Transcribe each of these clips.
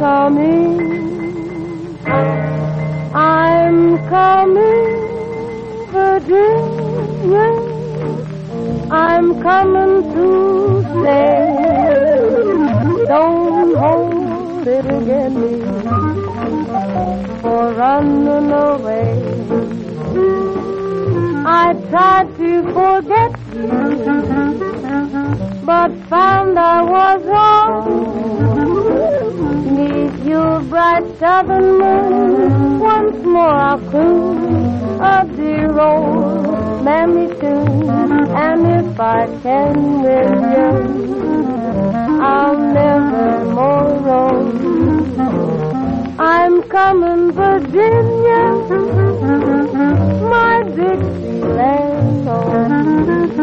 coming, Virginia. I'm coming to stay. Don't hold it against me for running away. I tried to forget you, but found I was wrong. Neath your bright southern moon, once more I'll croon a dear old mammy tune. And if I can with you, I'll never more roam. I'm coming, Virginia, my Dixieland home.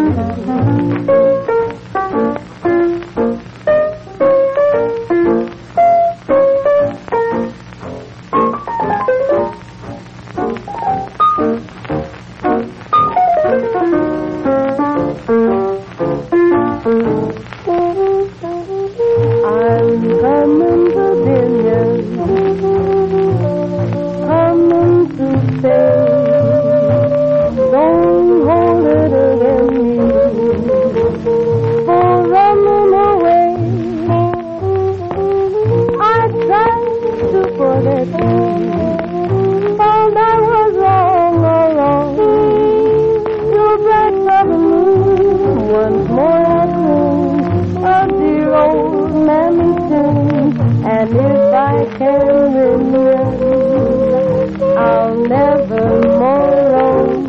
And if I can remember, I'll never more roam.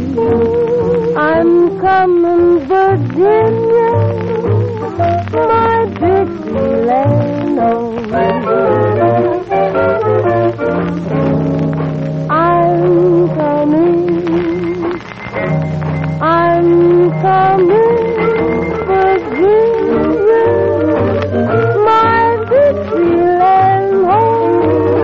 I'm coming, Virginia, my Dixieland home. I'm coming, Virginia, my Dixieland home.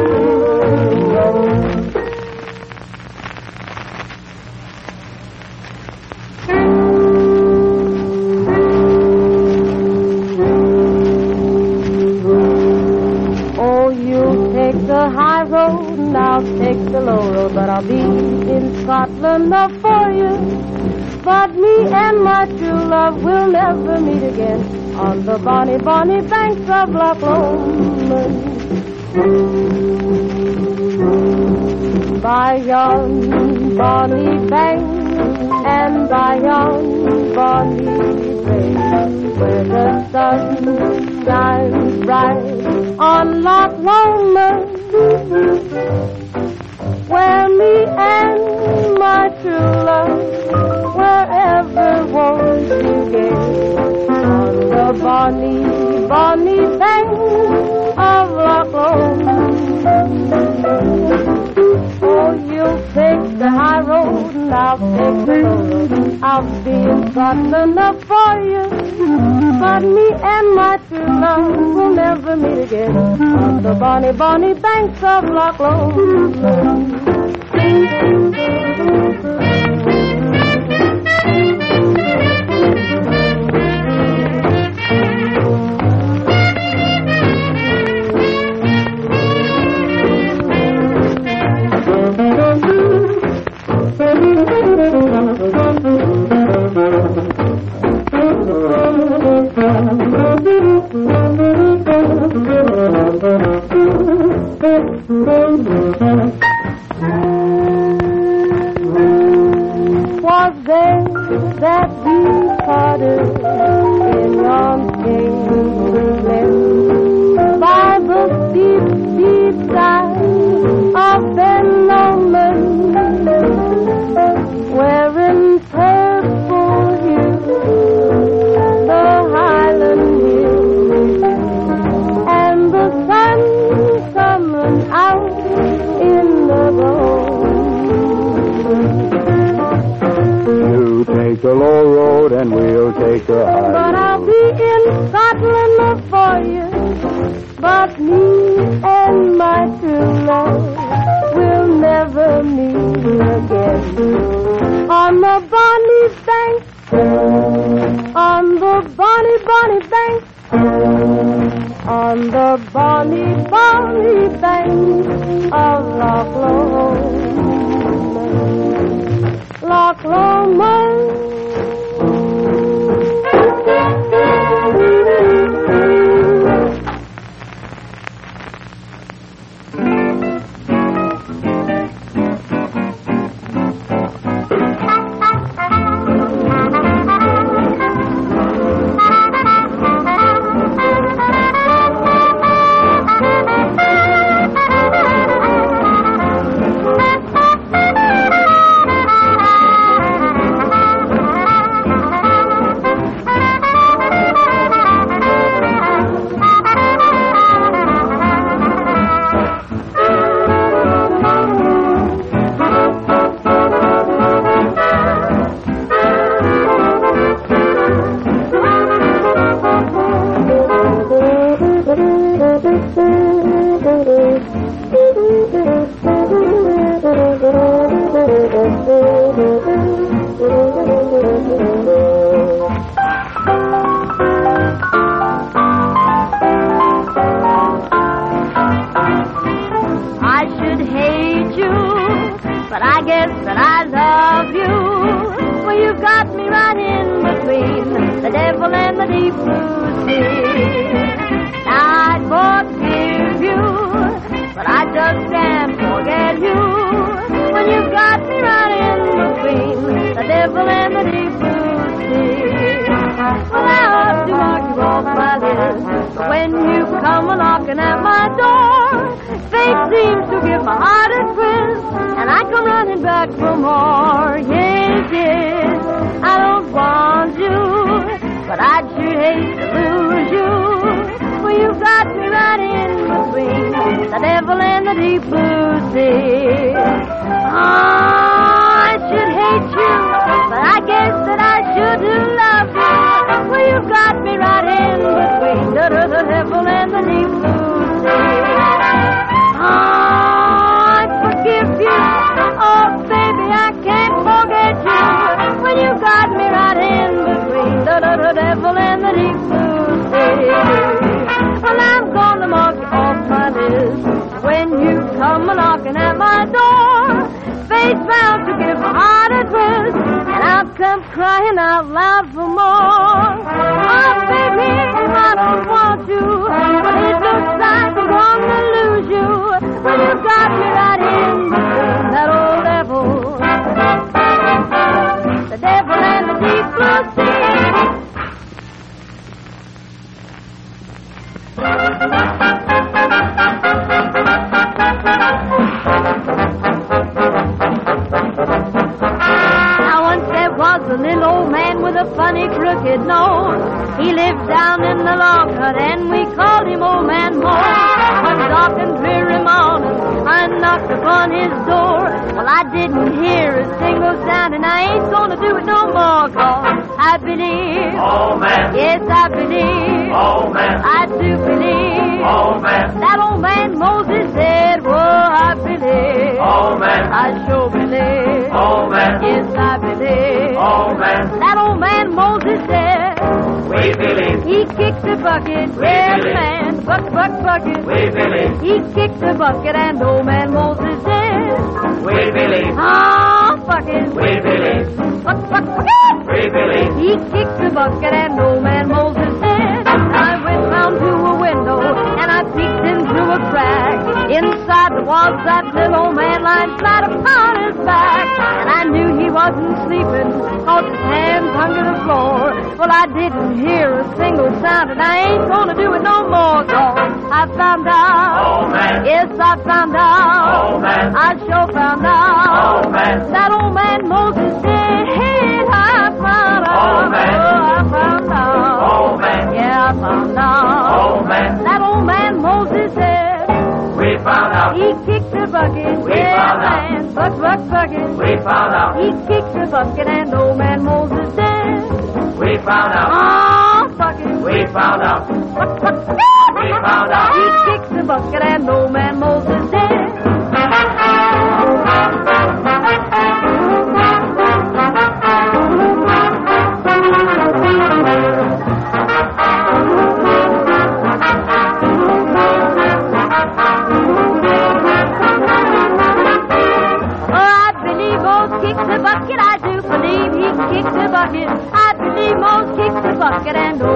Oh, you take the high road and I'll take the low road, but I'll be in Scotland for you. But me and my true love will never meet again on the bonny, bonny banks of Loch Lomond. By yon bonny bank and by yon bonny bay, where the sun shines bright on Loch Lomond, where me and my true love wherever won't you get on the bonny, bonny bank of Loch Lomond. Oh, you'll take the high road and I'll take the low road. I'll be in Scotland for you, but me and my true love will never meet again on the bonny, bonny banks of Loch Lomond. Was there that we parted in yon England by the deep, deep side of Ben Lomond, where in purple hue the Highland hills and the sun coming out in the gold. You take the low road and we'll take the high road. But I'll be in Scotland for you. But me and my true love will never meet again on the bonny bank, on the bonny, bonny bank on the bonny, bonny banks of Loch Lomond. Loch Lomond.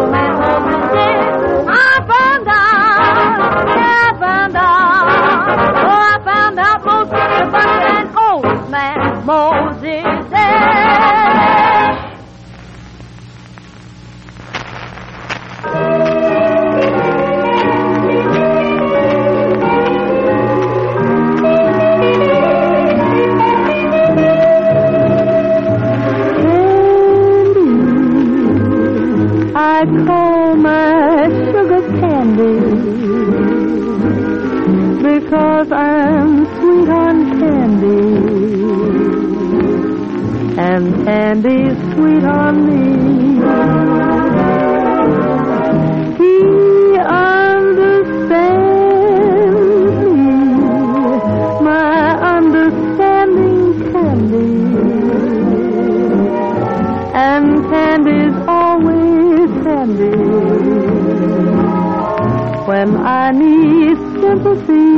man Moses did. I found out, yeah, I found out. Oh, I found out most of the bucket and old man Moses did. I call my sugar candy because I'm sweet on candy and candy's sweet on me. He understands me, my understanding candy, and candy's always handy when I need sympathy.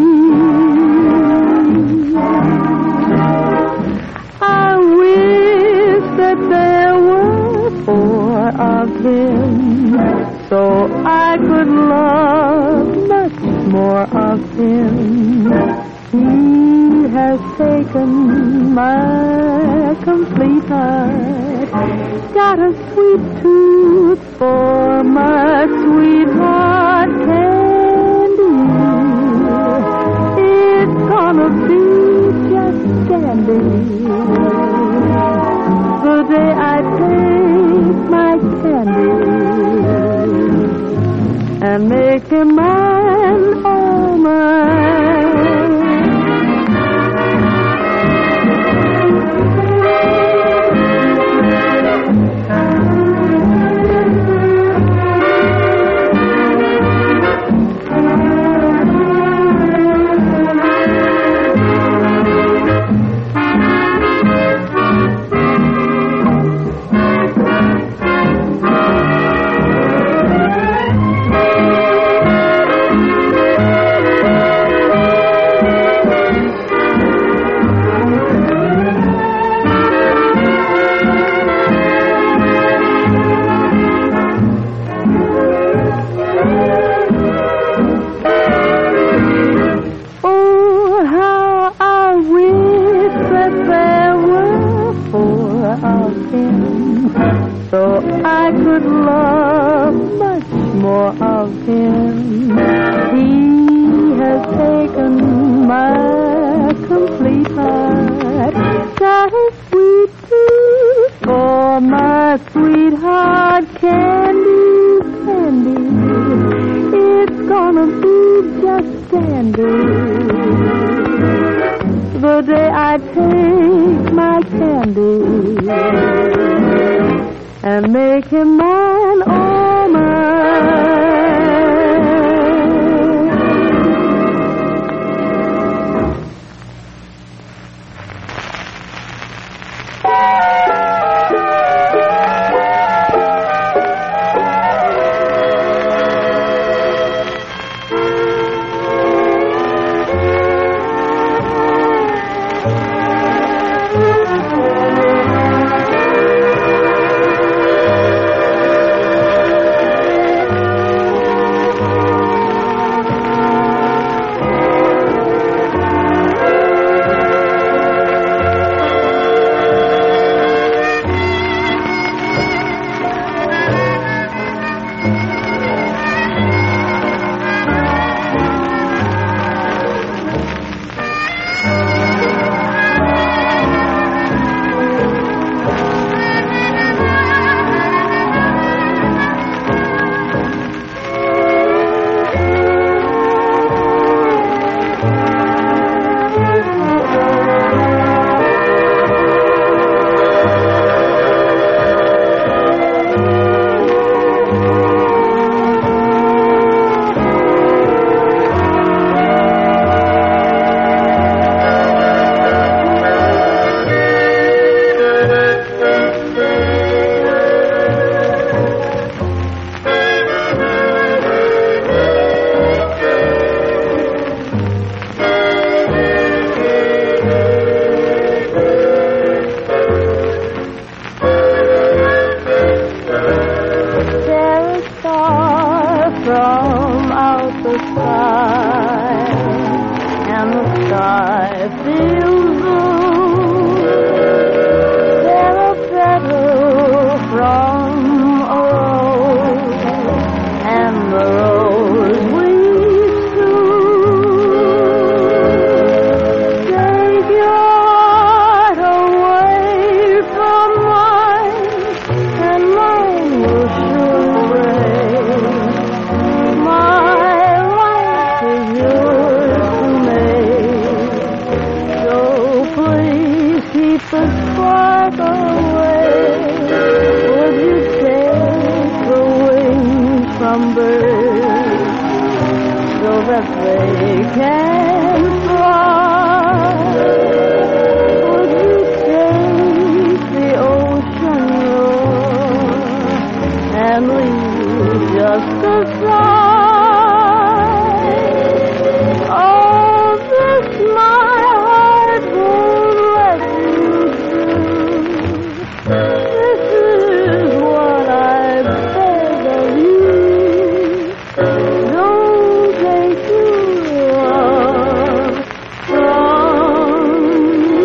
I wish that there were four of him, so I could love much more of him. He has taken my complete heart, got a sweet tooth for my sweetheart candy. It's gonna be just dandy the day I take my candy and make him mine, all mine. So I could love much more of him. He has taken my complete heart, got a sweet tooth for my sweetheart candy, candy. It's gonna be just dandy the day I take my candy and make him mine, all mine. from out the sky, and the sky feels blue. They're a petal from a rose, and the rose weeps too. Take your heart away from mine, and mine will surely break. My life is yours to make, so please keep the spark away. Would you take the wings from birds so that they can fly? Would you take the ocean roar and leave just a sigh? Oh, this my heart won't let you do. This is what I beg of you. Don't take your love from me.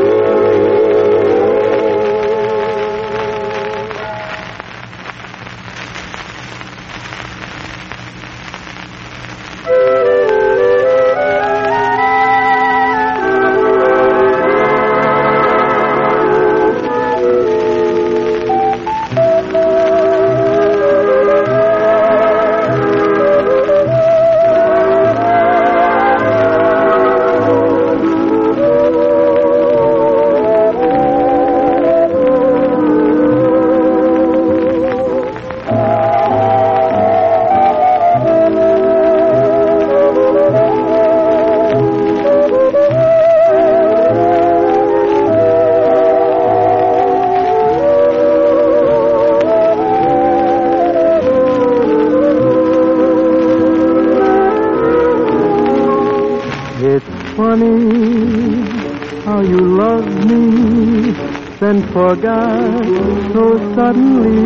It's funny how you loved me, then forgot so suddenly.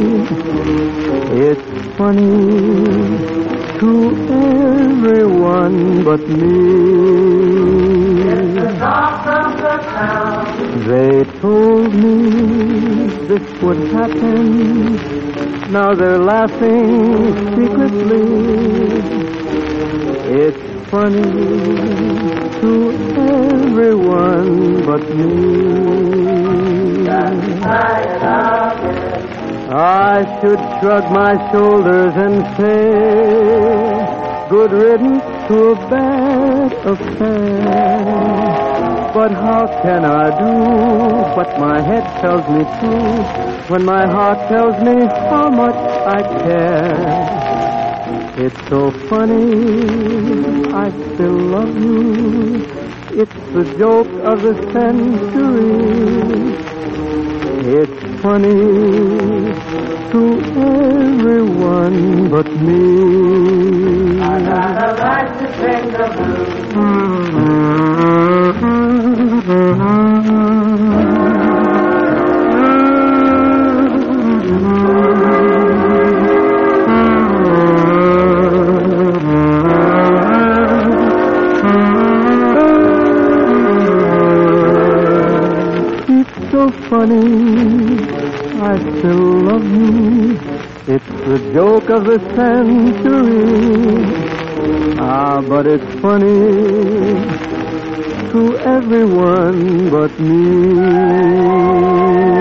It's funny to everyone but me. They told me this would happen. Now they're laughing secretly. It's funny to everyone but me. I should shrug my shoulders and say, good riddance to a bad affair. But how can I do what my head tells me to, when my heart tells me how much I care? It's so funny, I still love you. It's the joke of the century. It's funny to everyone but me. I got a right to sing the funny, I still love you. It's the joke of the century. Ah, but it's funny to everyone but me.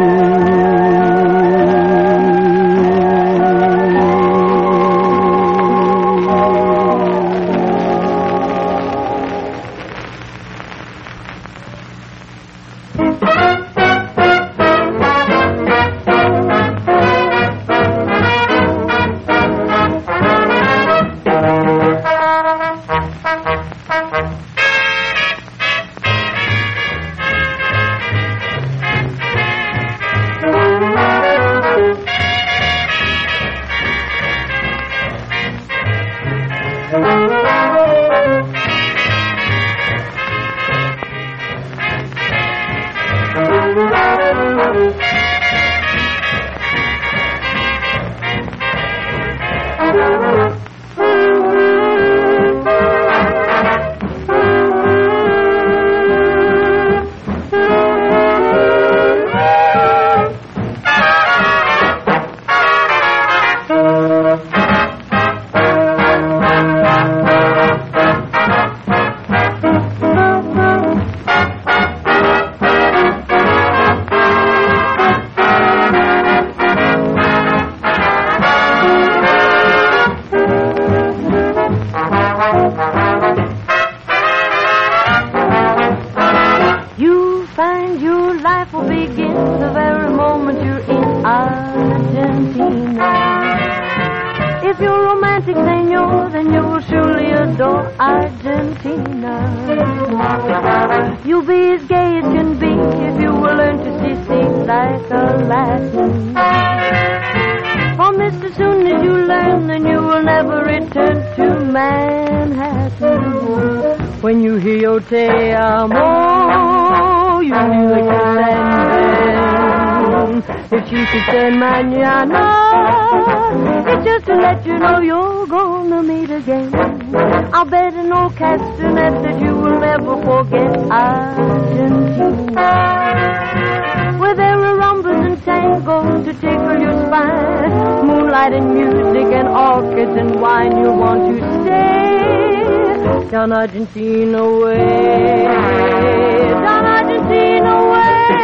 music, senor, then you will surely adore Argentina. You'll be as gay as can be if you will learn to see things like a Latin. Promise as soon as you learn, then you will never return to Manhattan. When you hear your te amo, you really can stand. If she should say mañana, it's just to let you know you're gonna meet again. I'll bet an old castanet that you will never forget Argentina, where there are rumbas and tangos to tickle your spine, moonlight and music and orchids and wine. You'll want to stay down Argentina way, down Argentina way.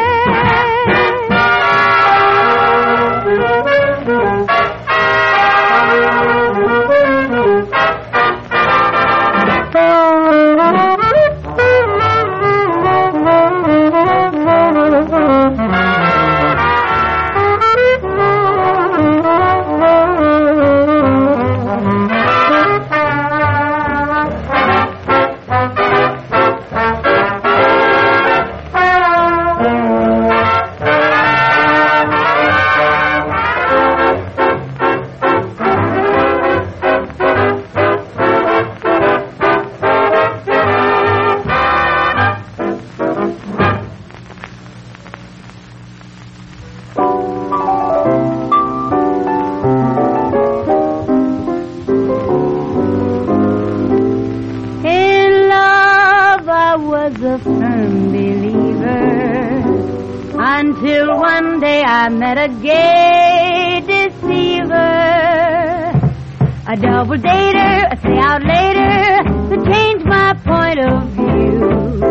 A firm believer until one day I met a gay deceiver, a double dater, a stay out later to change my point of view.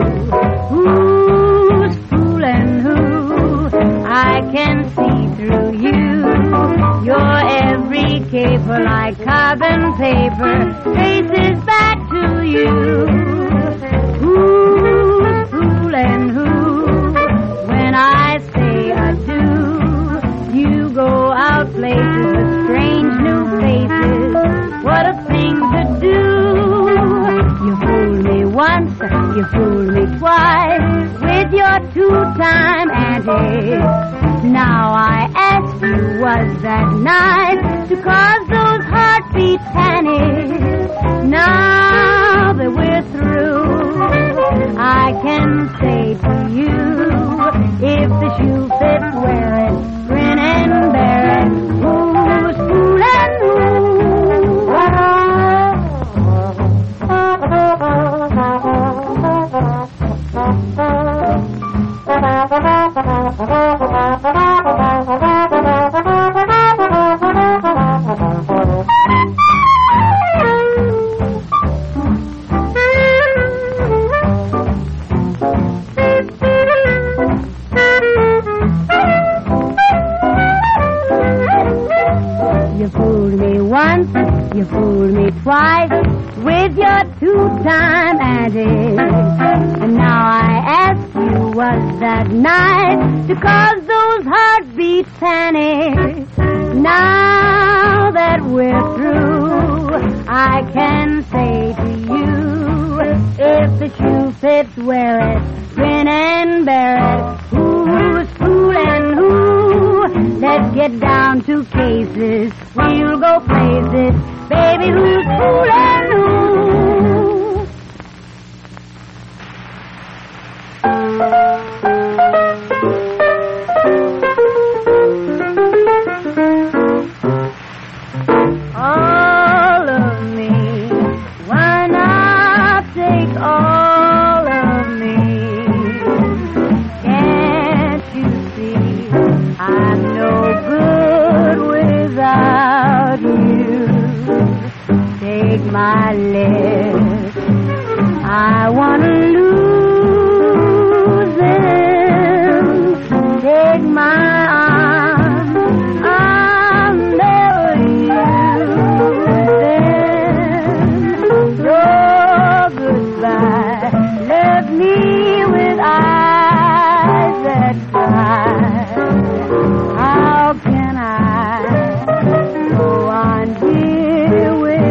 Who's fooling who? I can see through you. Your every caper like carbon paper traces back to you. And who, when I say I do, you go out places with strange new faces. What a thing to do. You fooled me once, you fooled me twice with your two-time antics. Now I ask you, was that nice to cause those heartbeats panic? Now that we're through, I can say to you, if the shoe fits, wear it, grin and bear it. Who's fooling who? You fooled me once, you fooled me twice with your two-time antics. And now I ask you, was that nice to cause those heartbeats panic? Now that we're through, I can say to you, if the shoe fits, wear it, grin and bear it. Who's fooling who? Let's get down to cases, we'll go places. Baby, who's fooling who? All of me, why not take all of me? Can't you see I'm no good without you? Take my lips, I wanna lose them. Take my arms, I'll never use them. So goodbye, left me with eyes that cry. How can I go on here with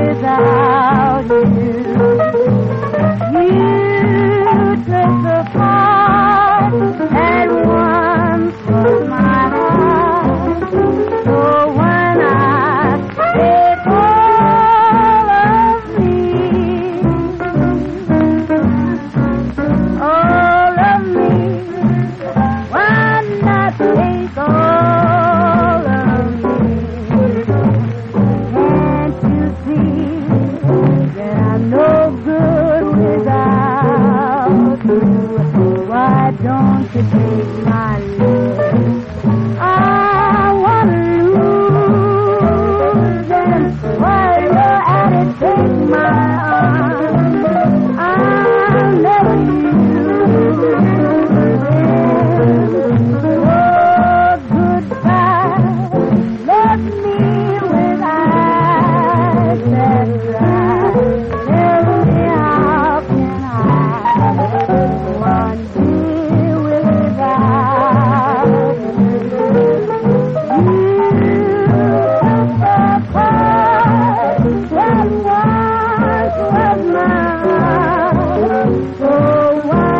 to take my love. I want to lose and while you're at it, take my arm. I'll never use oh, goodbye. Let me with eyes that dry. Tell me how can I one day without you? The part that once was mine. So why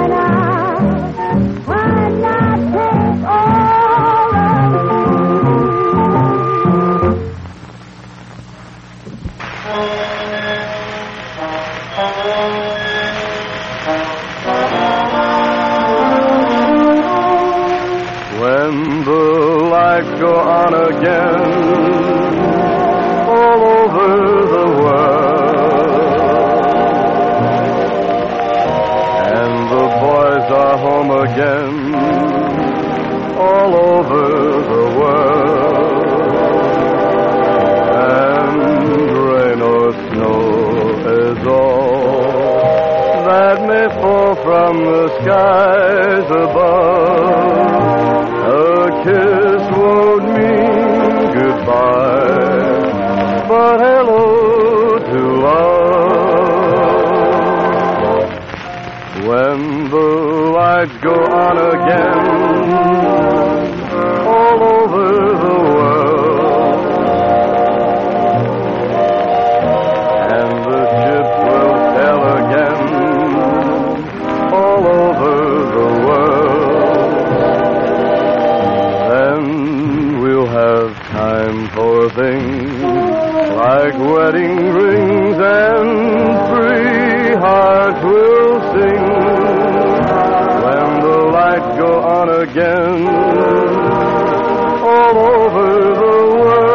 not take all of me? When the lights go on again all over the world, and the boys are home again all over the world, and rain or snow is all that may fall from the skies above. A kiss won't mean goodbye, but hello to love. When the lights go on again all over the world, and the ship will sail again all over the world, then we'll have time for things like wedding rings, and free hearts will sing when the lights go on again all over the world.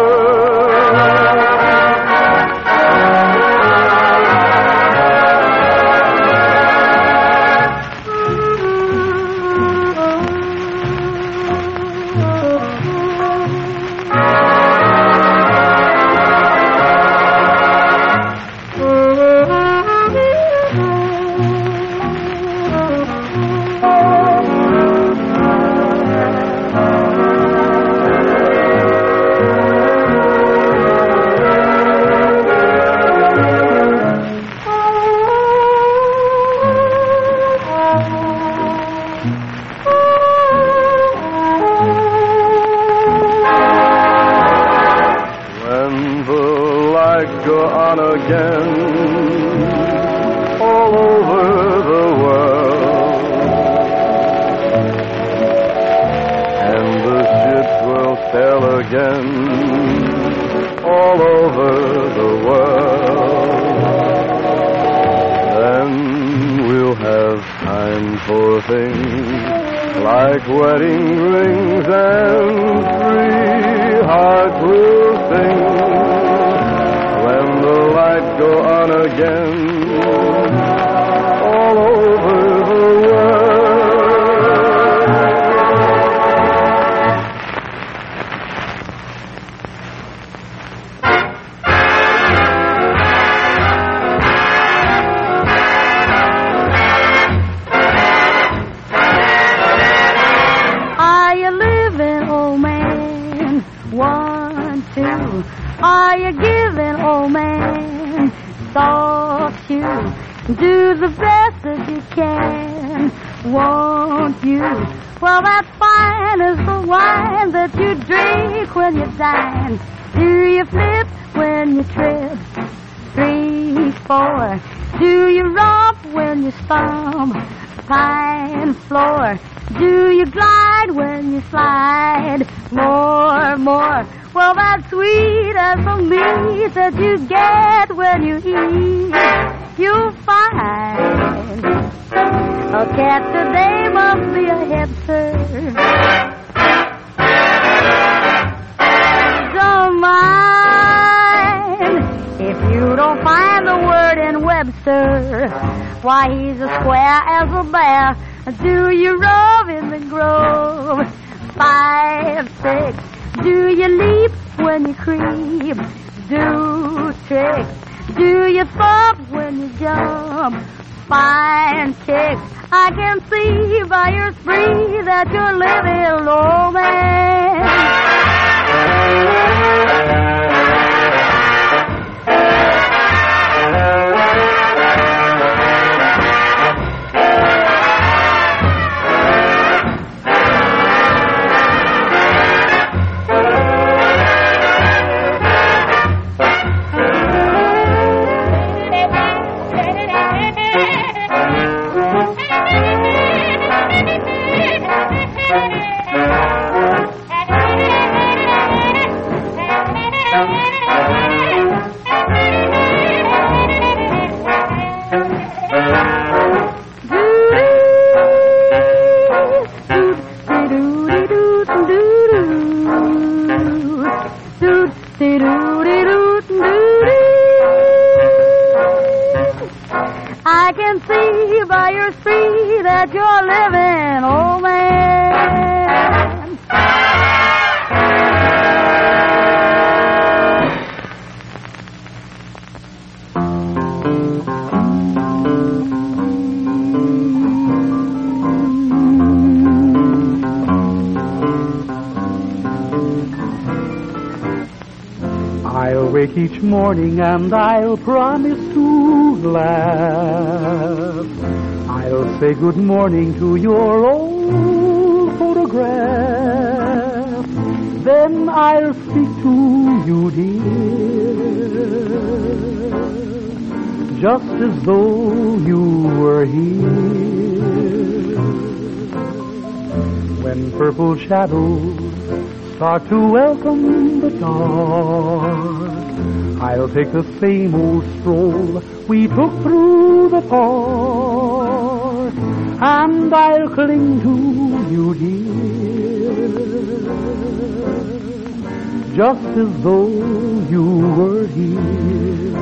Go on again all over the world, and the ships will sail again all over the world, then we'll have time for things like wedding rings, and free hearts will sing when the lights go on again all over the Are you living, old man? 1, 2. Are you giving, old man, soft shoe? Do the best that you can, won't you? Well, that's fine as the wine that you drink when you dine. Do you flip when you trip? 3, 4. Do you romp when you stomp? Pine floor. Do you glide when you slide? More. Well, that's sweet as the meat that you get when you eat. You'll find a cat today must be a hipster. Don't mind if you don't find the word in Webster. Why, he's as square as a bear. Do you rove in the grove? 5, 6. Do you leap when you creep? Do tricks. Do you thump when you jump? Fine kicks. I can see by your spree that you're living romance. I can see by your spree that you're living, old man. I'll wake each morning and I'll promise to laugh. I'll say good morning to your old photograph. Then I'll speak to you, dear, just as though you were here. When purple shadows start to welcome the dark, I'll take the same old stroll we took through the park, and I'll cling to you, dear, just as though you were here.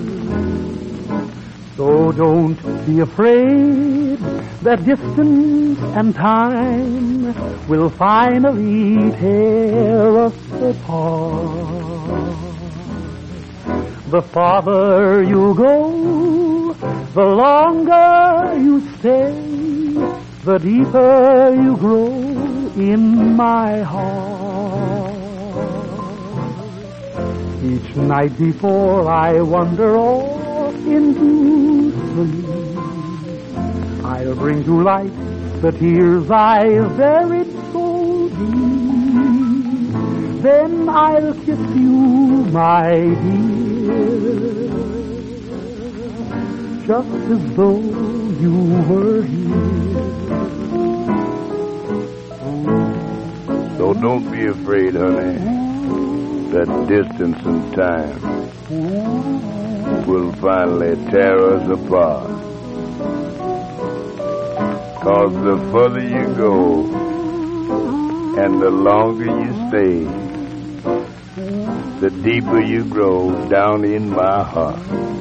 So don't be afraid that distance and time will finally tear us apart. The farther you go, the longer you stay, the deeper you grow in my heart. Each night before I wander off into sleep, I'll bring to light the tears I've buried so deep. Then I'll kiss you, my dear, just as though you were here. So don't be afraid, honey, that distance and time will finally tear us apart. 'Cause the further you go and the longer you stay, the deeper you grow down in my heart.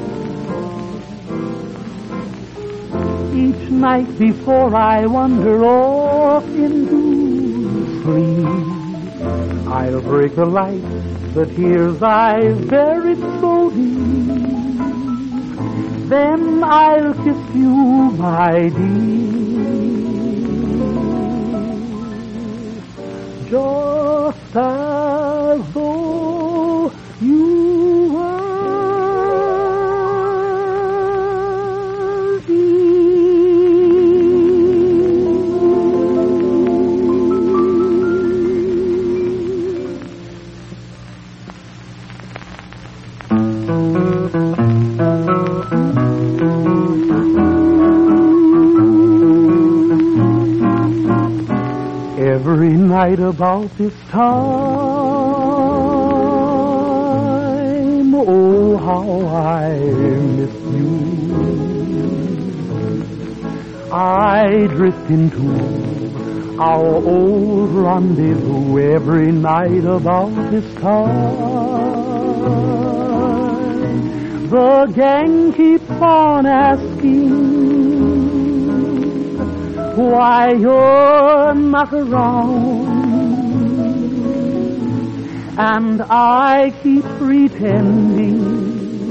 Each night before I wander off into sleep, I'll break the light, the tears I've buried so deep. Then I'll kiss you, my dear, just as though you were every night about this time. Oh, how I miss you. I drift into our old rendezvous every night about this time. The gang keeps on asking, why you're not around, and I keep pretending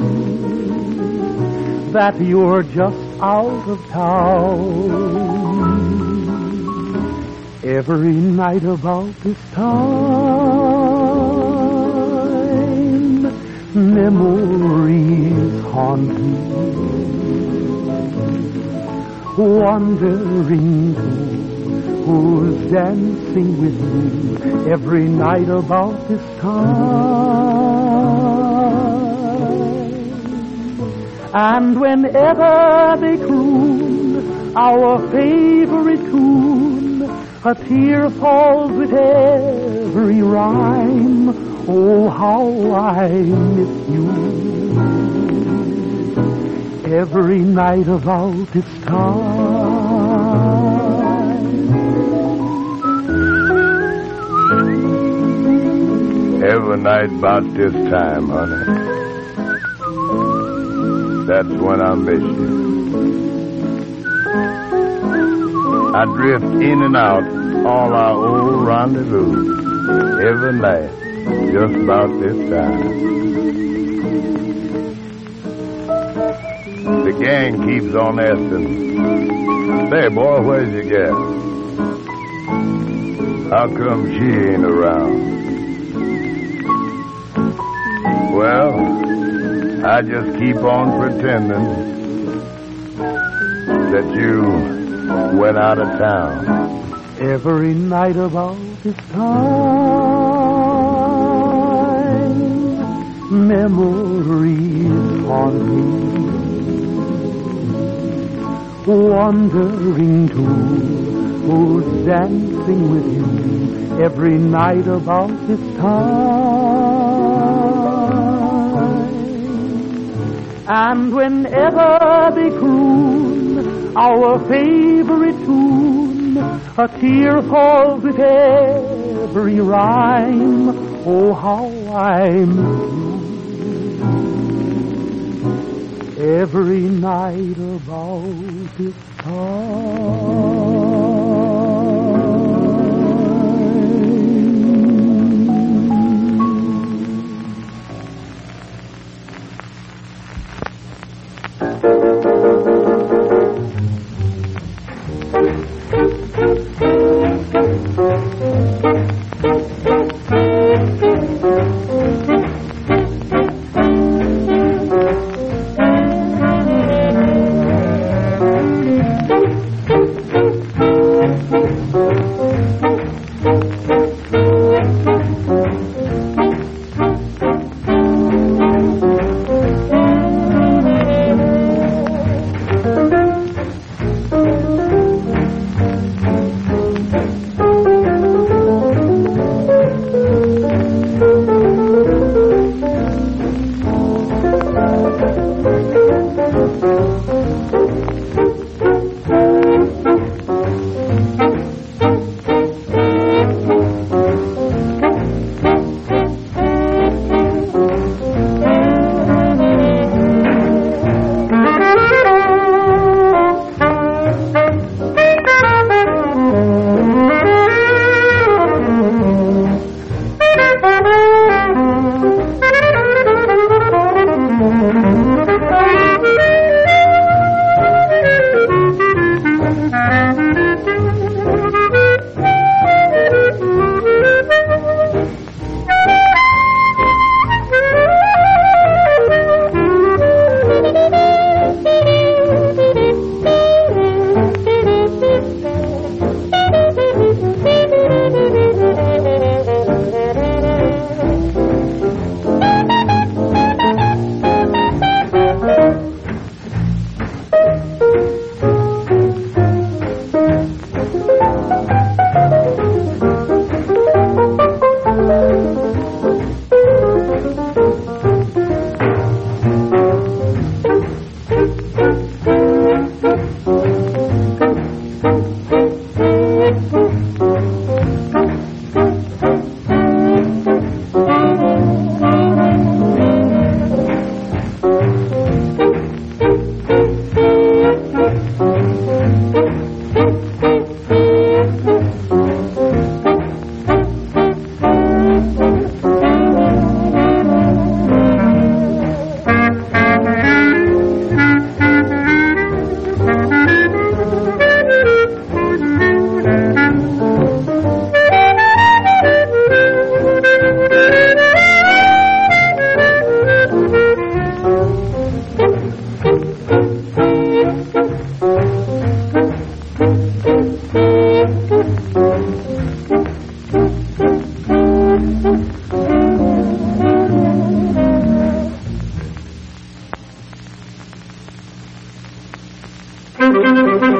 that you're just out of town. Every night about this time, memories haunt me, wondering who's dancing with me. Every night about this time, and whenever they croon our favorite tune, a tear falls with every rhyme. Oh, how I miss you. Every night about this time. Every night about this time, honey. That's when I miss you. I drift in and out all our old rendezvous every night, just about this time. The gang keeps on asking, "Say, boy, where's your gal? How come she ain't around?" Well, I just keep on pretending that you went out of town. Every night about this time, memories haunt me, wondering who's dancing with you. Every night about this time, and whenever they croon our favorite tune, a tear falls with every rhyme. Oh, how I miss you. Every night about this time.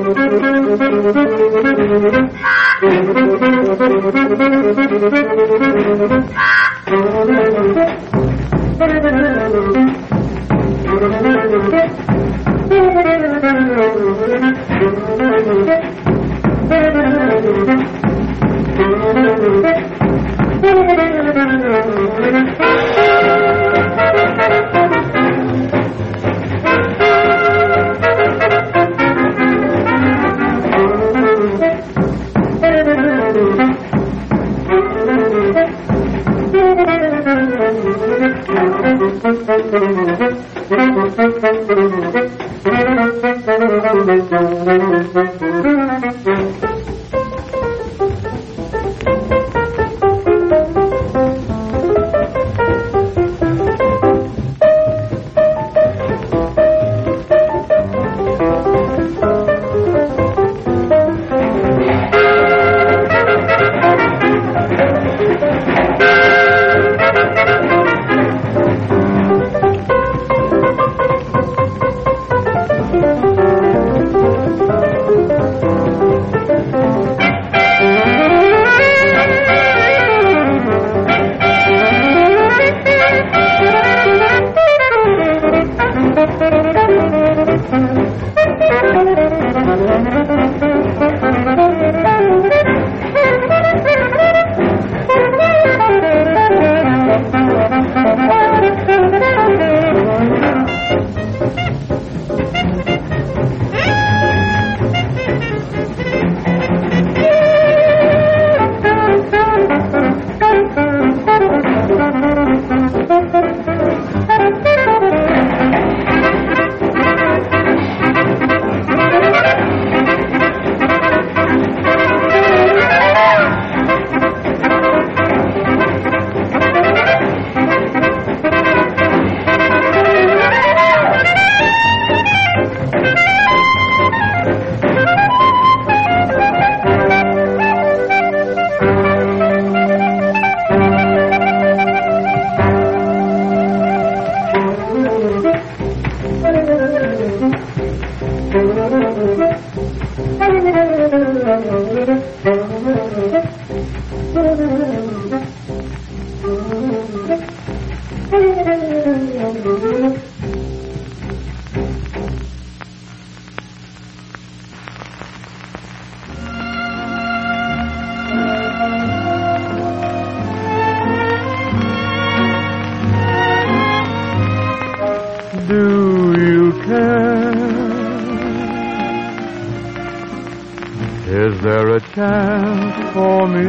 Is there a chance for me?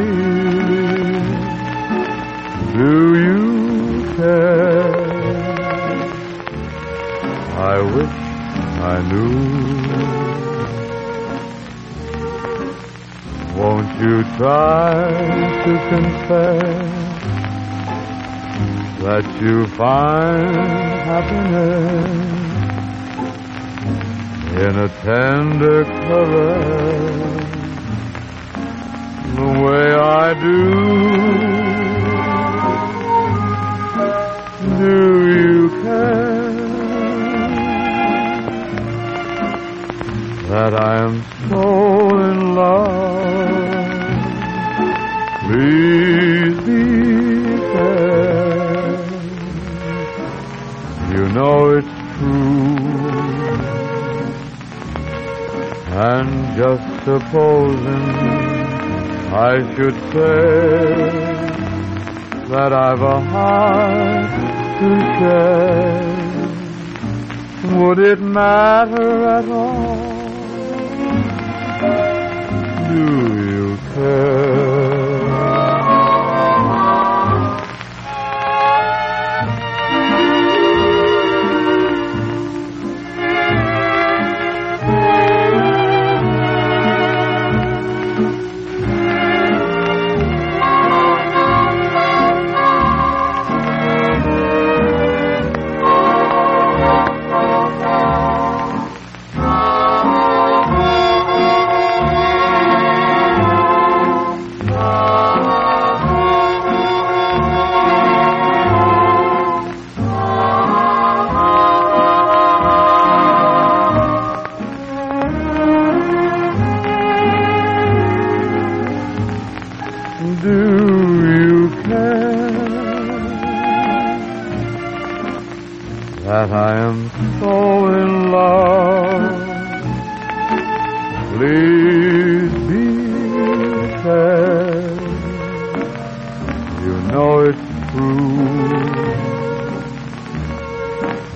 Do you care? I wish I knew. Won't you try to confess that you find happiness in a tender caress, the way I do? Do you care that I am so in love? Please be fair. You know it's true. And just supposing I should say that I've a heart to share, would it matter at all? Do you care?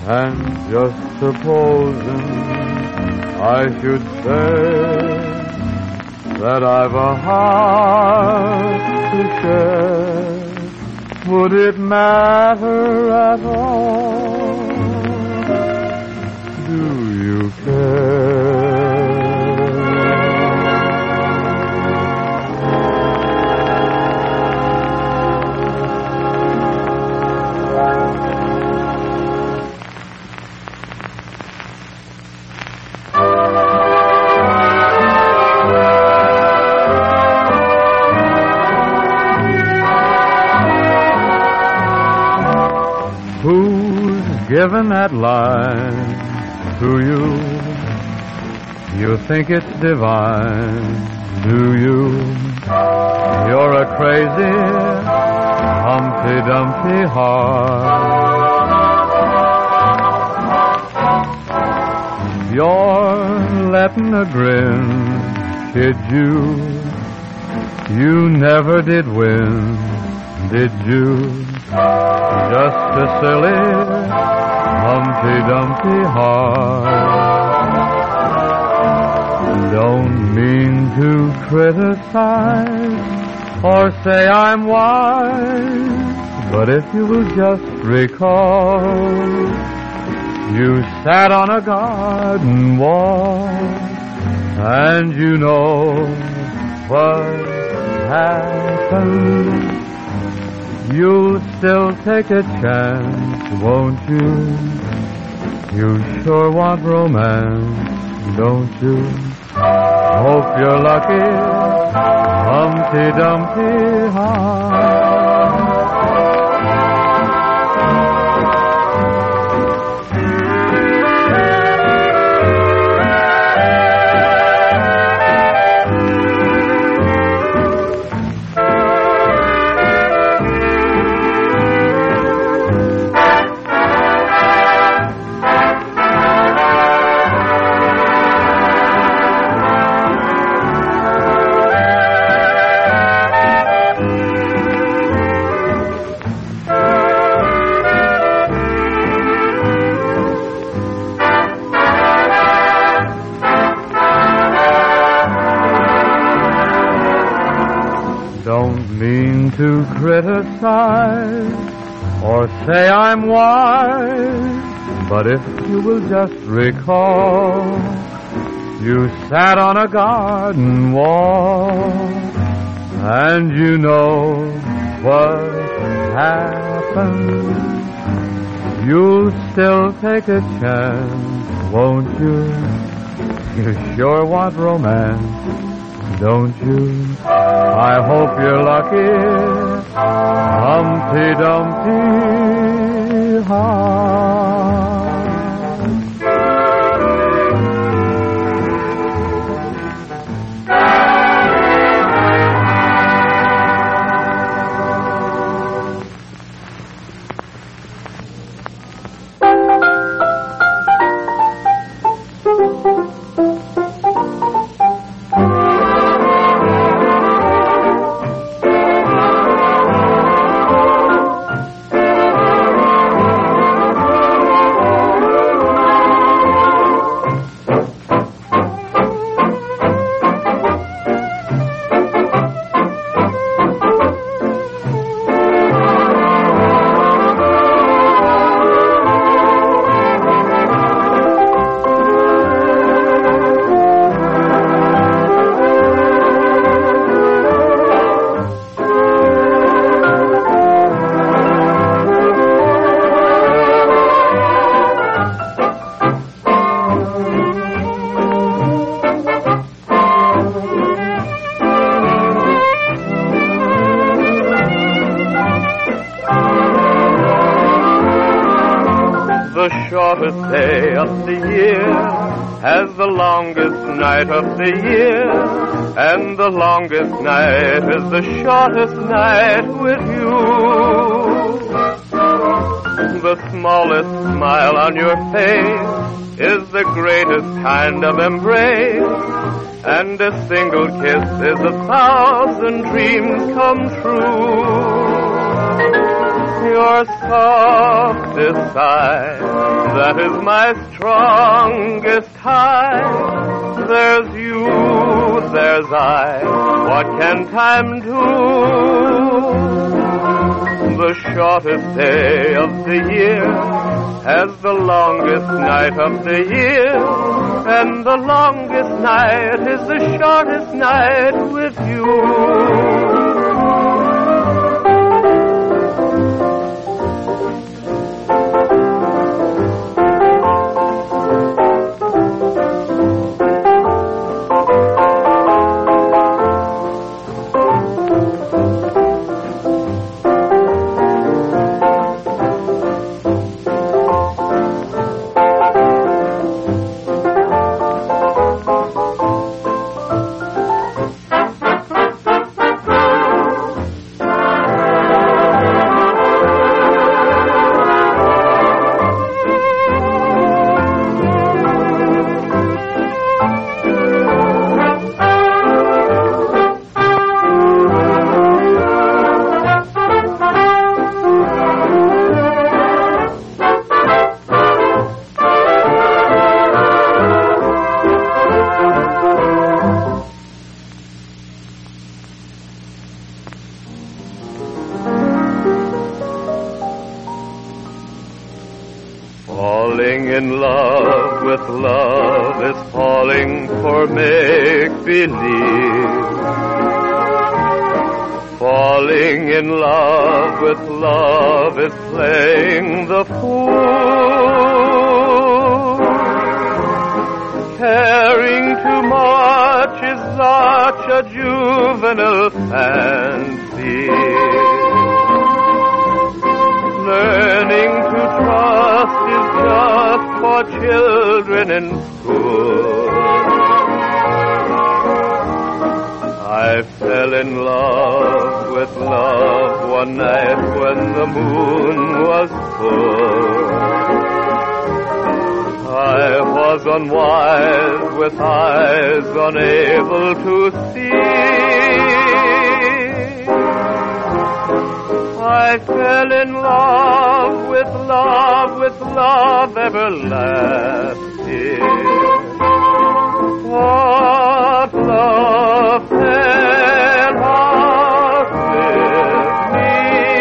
And just supposing I should say that I've a heart to share, would it matter at all? Do you care? Given that line to you, you think it's divine, do you? You're a crazy Humpty Dumpty heart. You're letting a grin kid you. You never did win, did you? Just a silly Humpty Dumpty heart. Don't mean to criticize or say I'm wise, but if you will just recall, you sat on a garden wall, and you know what happened. You'll still take a chance, won't you? You sure want romance, don't you? Hope you're lucky, Humpty Dumpty heart. To criticize or say I'm wise, but if you will just recall, you sat on a garden wall, and you know what happened. You'll still take a chance, won't you? You sure want romance, don't you? I hope you're lucky, Humpty Dumpty heart. The shortest day of the year has the longest night of the year, and the longest night is the shortest night with you. The smallest smile on your face is the greatest kind of embrace, and a single kiss is 1,000 dreams come true. your softest sigh, that is my strongest tie. There's you, there's I, what can time do? The shortest day of the year has the longest night of the year, and the longest night is the shortest night with you. Falling in love with love is falling for make-believe. Falling in love with love is playing the fool. Caring too much is such a juvenile fancy. Learning to trust is just for children in school. I fell in love with love one night when the moon was full. I was unwise with eyes unable to see. I fell in love with love everlasting. What love fell out with me.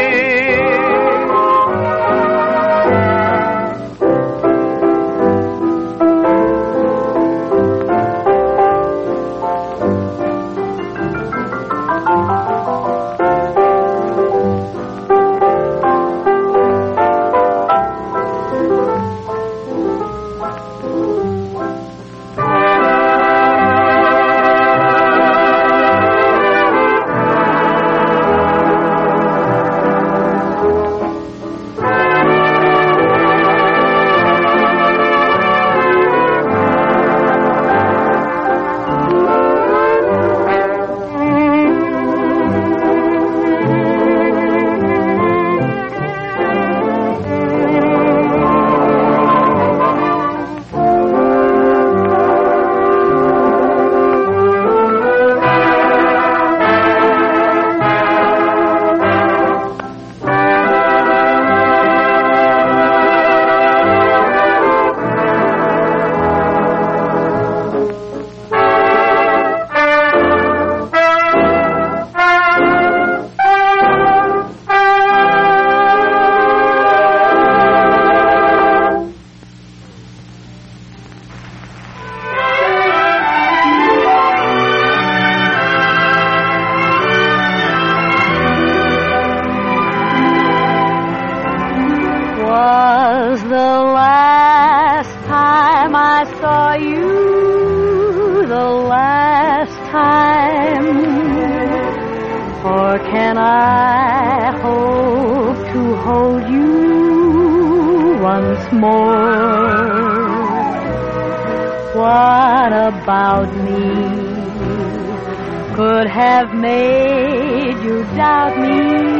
Or can I hope to hold you once more? What about me could have made you doubt me?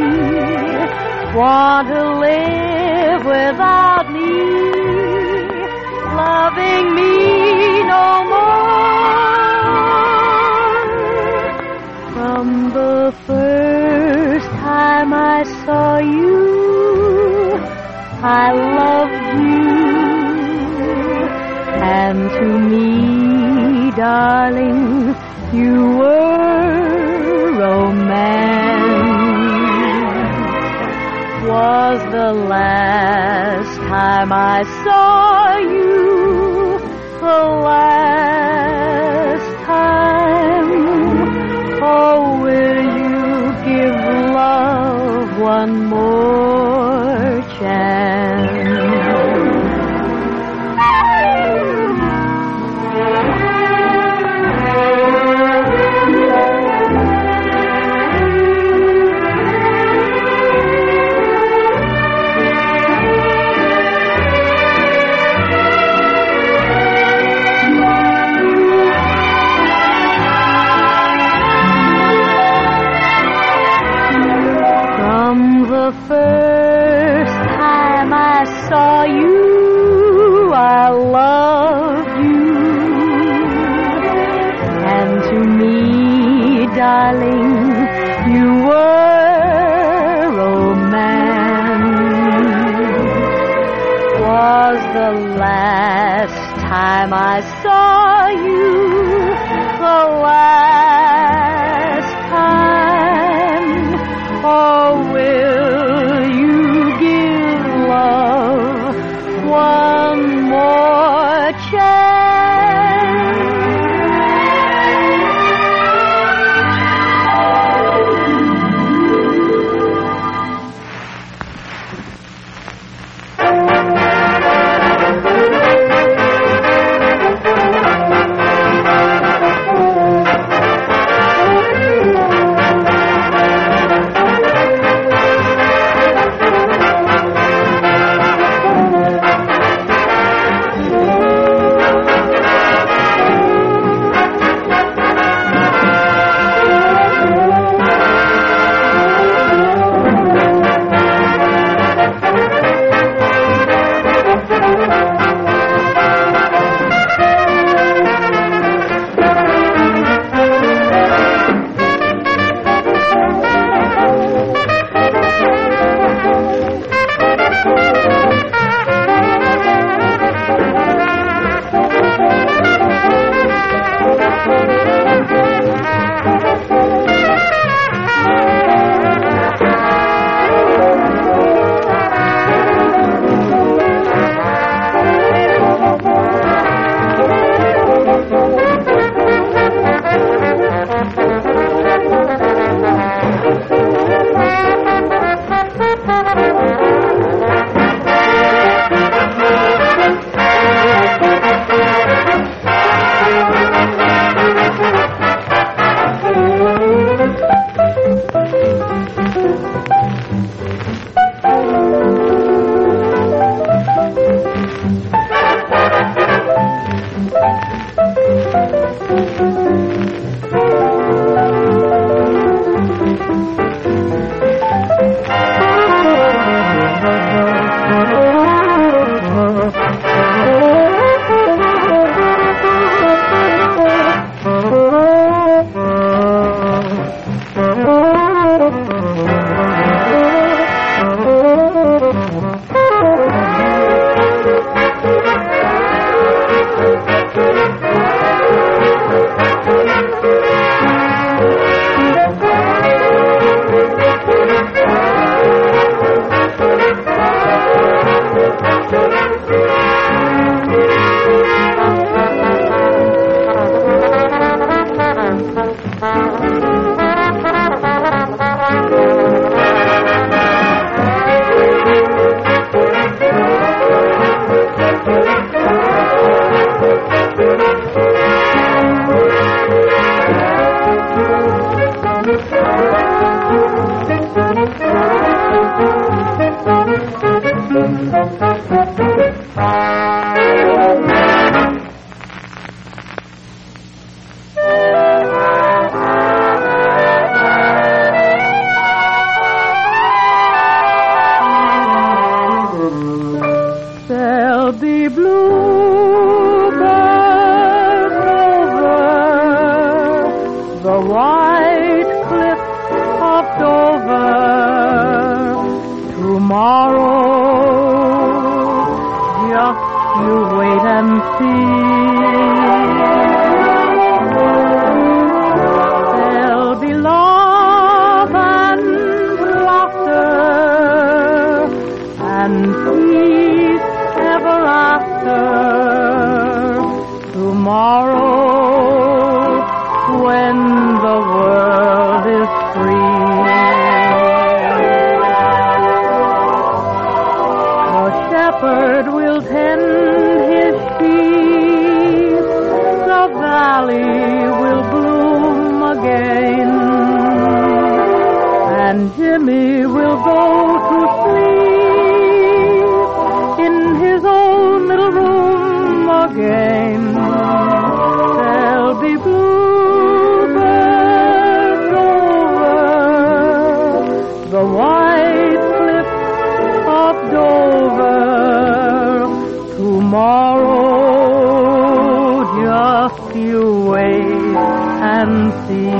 Want to live without me, loving me no more? From the first time I saw you, And to me, darling, you were romance. Was the last time I saw you, the last time? Or will you give love one more chance? The first time I saw you, I loved you. And to me, darling, you were romance. Was the last time I saw you, the last time? Or will you give love one more chance? There'll be love and laughter and peace ever after. Tomorrow, when the world is free, the shepherd will tend his sheep, the valley will bloom again, and Jimmy will go to sleep in his own little room again. There'll be bluebirds over the white cliffs of Dover. Tomorrow, just you wait and see.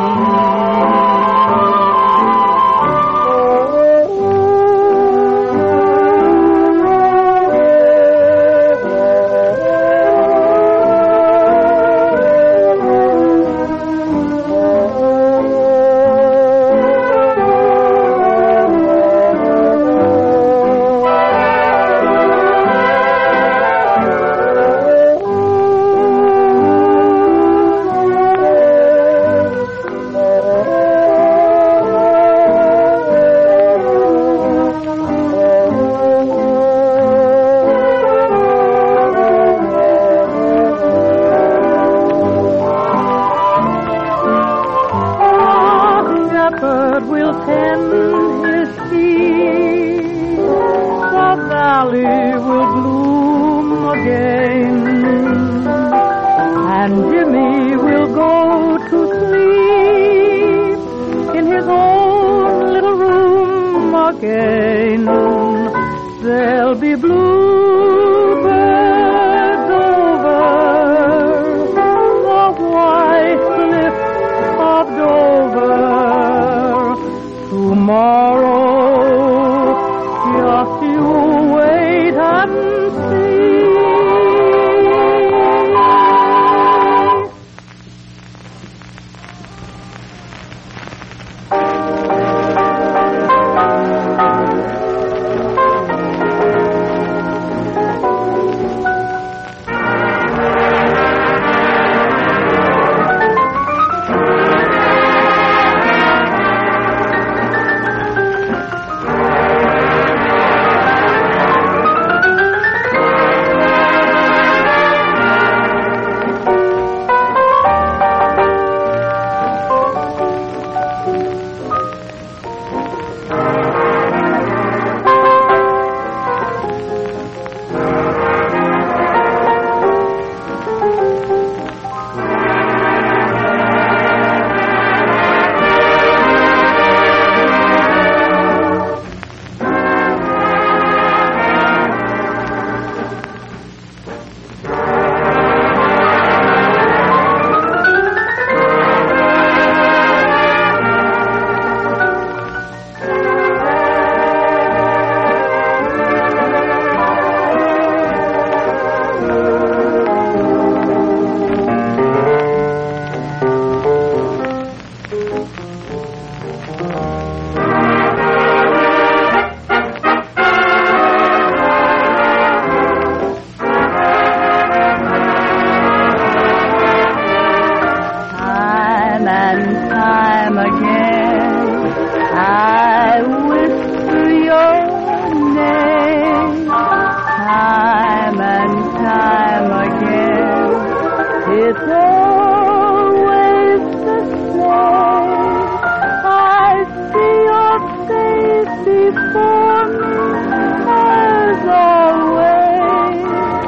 Will tend his sheep, the valley will bloom again, and Jimmy will go to sleep in his own little room again. There'll be bluebirds over the white cliffs of Dover. Tomorrow, just you wait and see. Time again, I whisper your name. Time and time again, it's always the same. I see your face before me as always,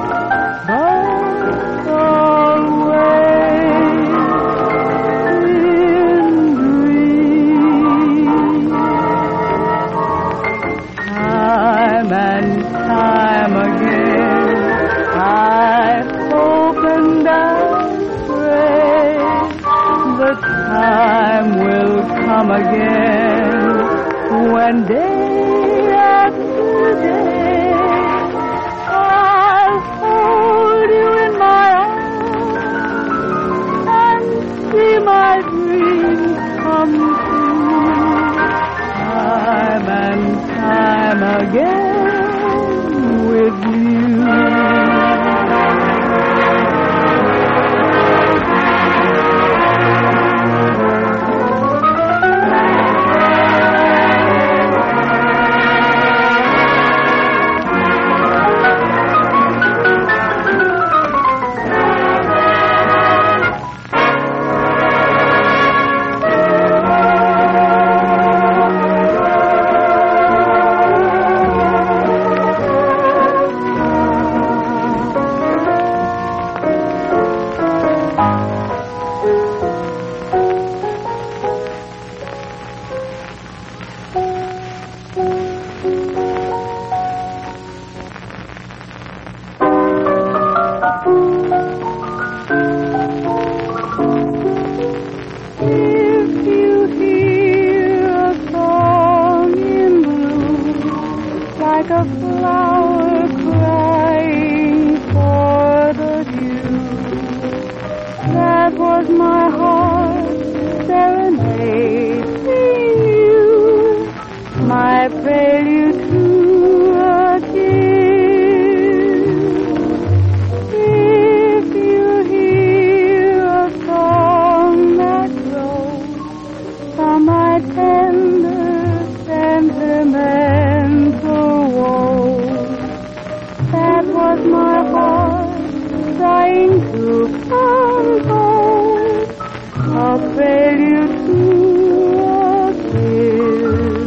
but always in dreams. Time and time again, I hope and I pray the time will come again when day after day I'll hold you in my That was my heart serenading you, my prelude to a kiss. If you hear a song that grows from my tender sentimental woes, that was my heart trying to compose a prelude to a kiss.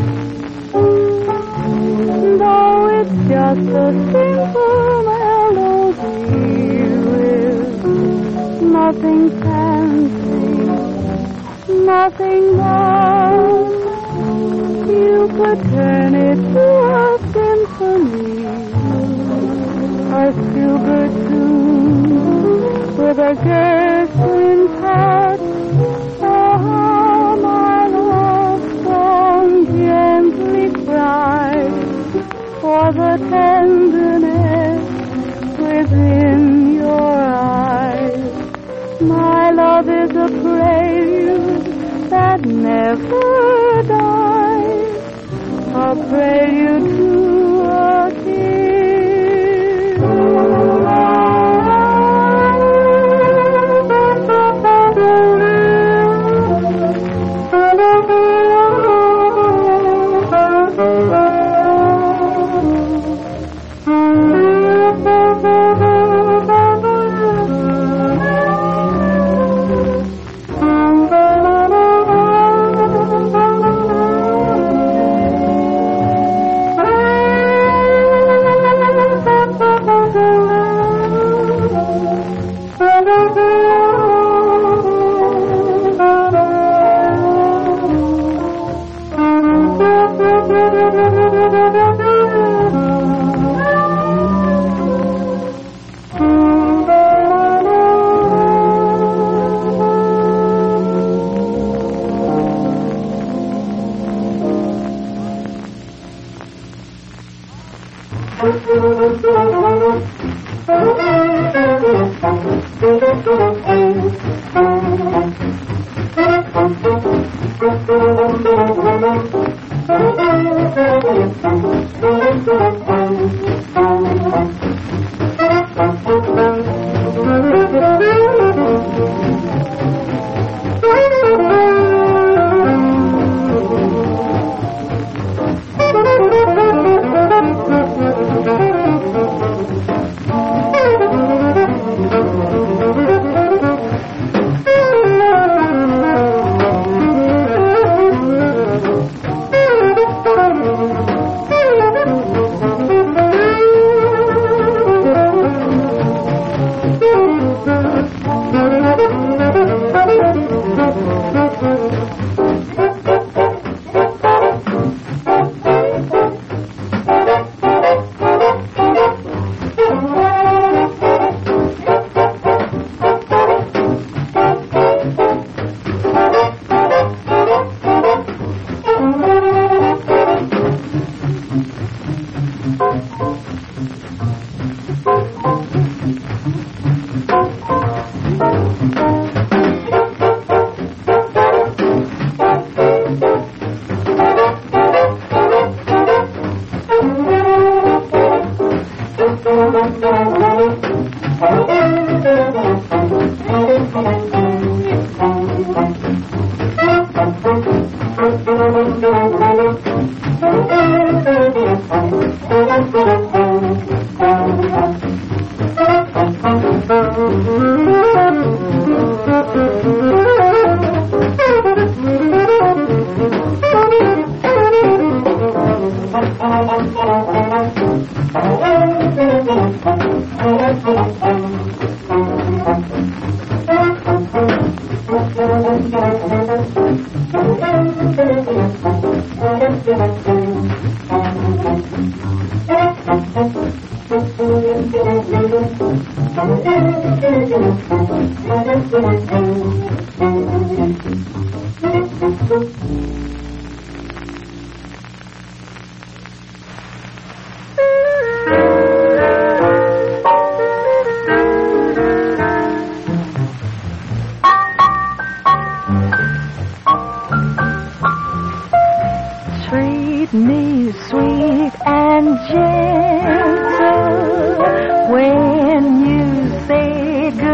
Though it's just a simple melody with nothing fancy, nothing much, you could turn it to a symphony, a super tune with a Gershwin touch. Oh, how my love song gently cries for the tenderness within your eyes. My love is a prelude that never dies, a prelude to a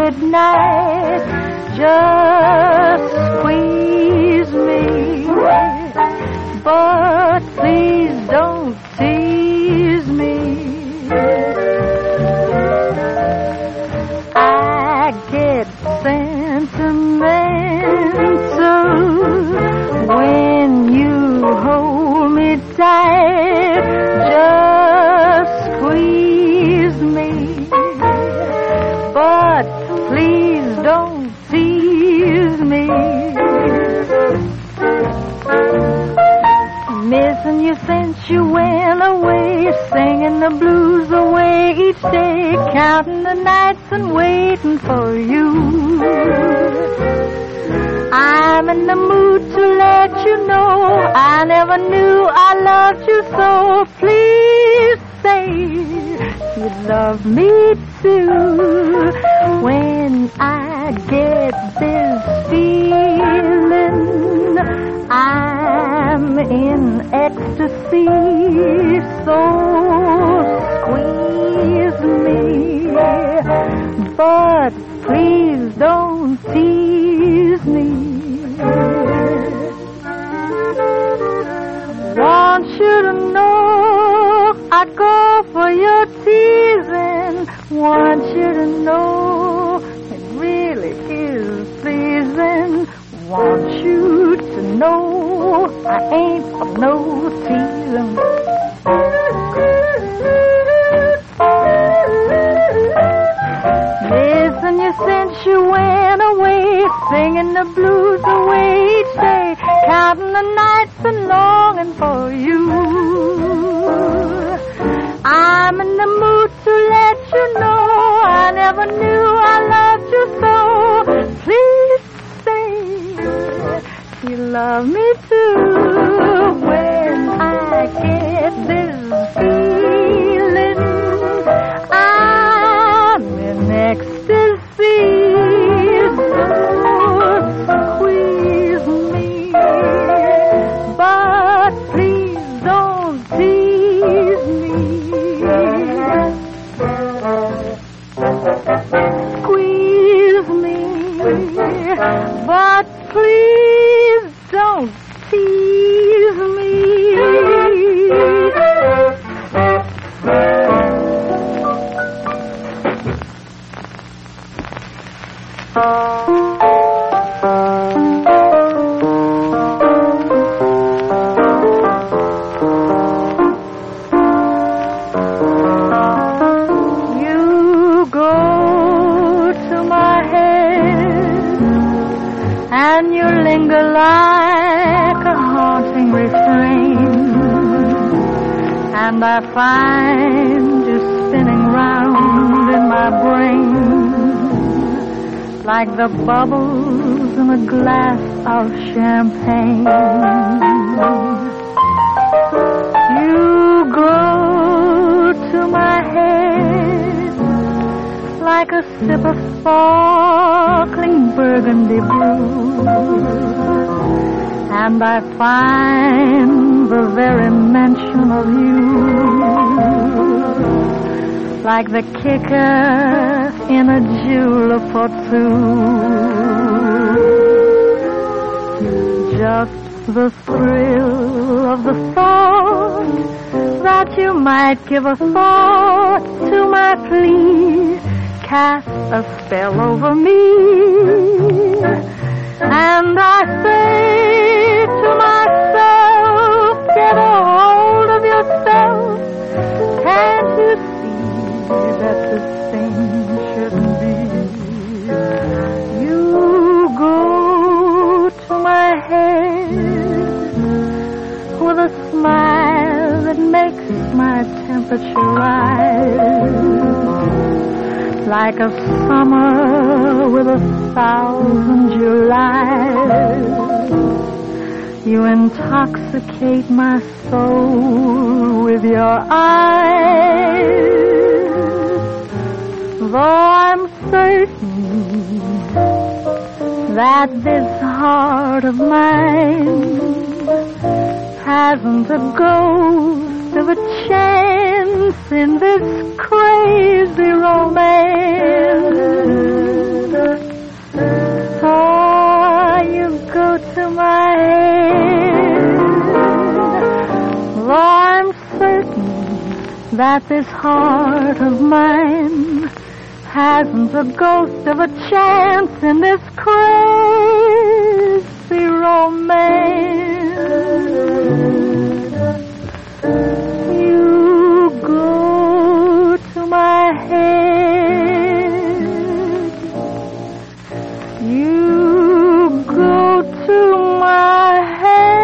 midnight. Just squeeze me, but please don't tease me. I get sentimental when you hold me tight. Just squeeze me, but please don't tease me. Missing you since you went away, singing the blues away each day, counting the nights and waiting for you. I'm in the mood to let you know I never knew I loved you so. Please say you love me too. When I get this feeling, I'm in ecstasy. So squeeze me, but please don't tease me. Want you to know I'd go for your teasing. Want you to know it really is pleasing. Want you to know I ain't for no teasing. Missing you since you went away, singing the blues away each day, counting the nights and longing for you. I'm in the mood to let you know I never knew I loved you so. Please say you love me too. When I get this feeling, I'm in ecstasy. So squeeze me, but please don't tease me. Squeeze me, but please don't tease me. You go to my head and you linger like a haunting refrain, and I find you spinning round in my brain like the bubbles in a glass of champagne. You go to my head like a sip of sparkling burgundy brew, and I find the very mention of you like the kicker in a julep or two. Just the thrill of the thought that you might give a thought to my plea cast a spell over me, and I say to myself, get a hold of yourself. Can't you see that this thing shouldn't be? You go to my head with a smile that makes my temperature rise like a summer with 1,000 Julys. You intoxicate my soul with your eyes. Though I'm certain that this heart of mine hasn't a ghost of a chance in this crazy romance. that this heart of mine hasn't the ghost of a chance in this crazy romance. You go to my head, you go to my head.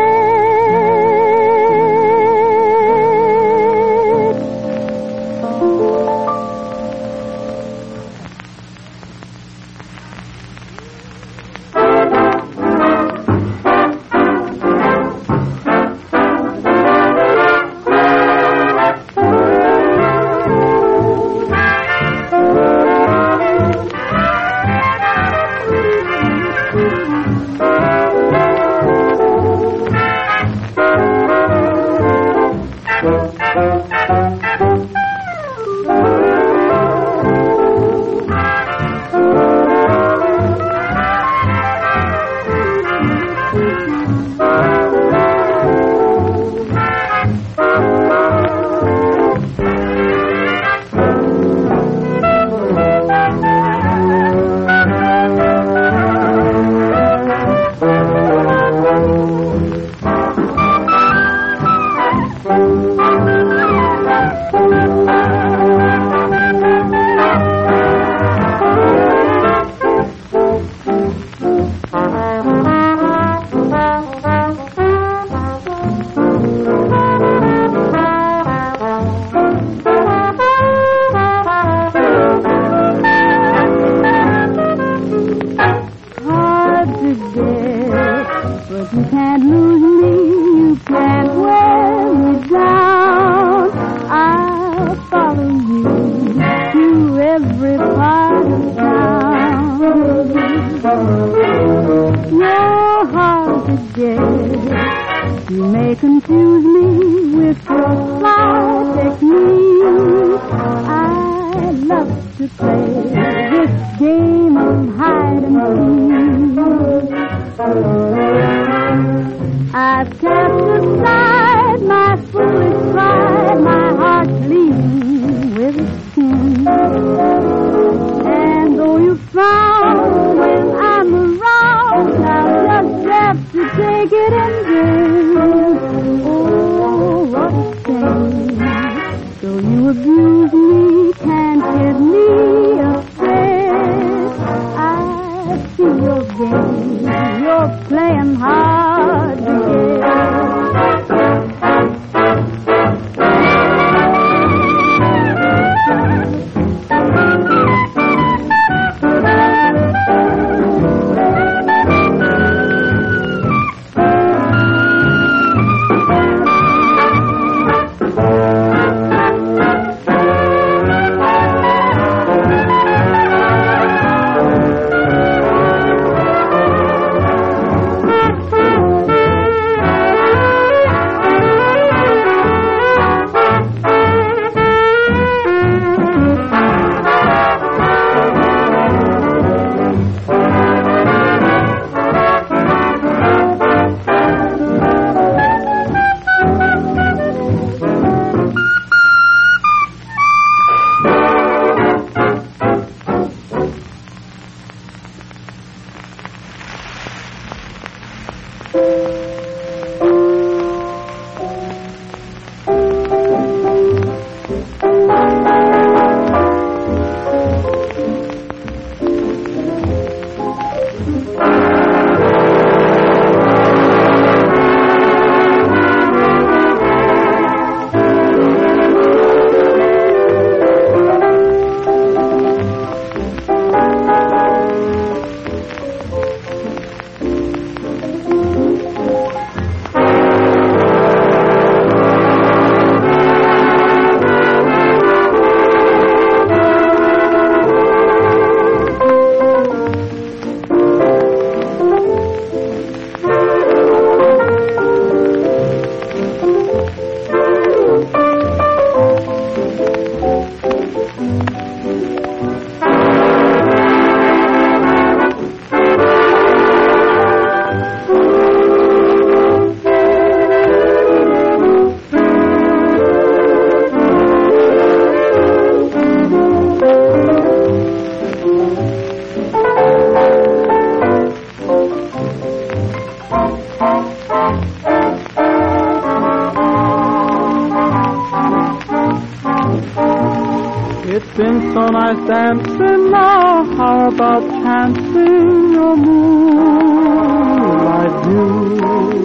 nice dancing now. How about chancing your moonlight view?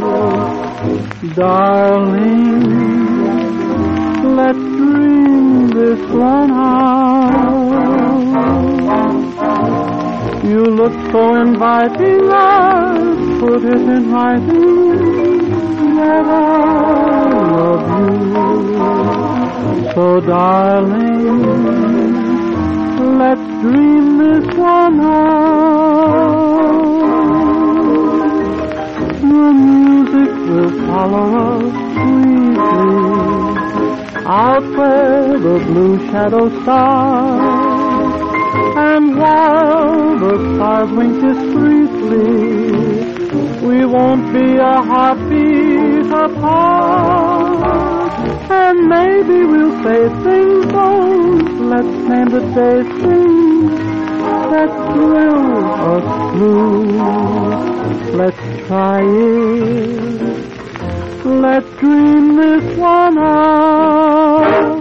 Darling, let's dream this one out. You look so inviting, I'll put it in writing that I love you. So darling, let's dream this one out. The music will follow us sweetly out where the blue shadows start. And while the stars wink discreetly, we won't be a heartbeat apart. And maybe we'll say things bold. Let's name the day things that thrill us through. Let's try it. Let's dream this one out.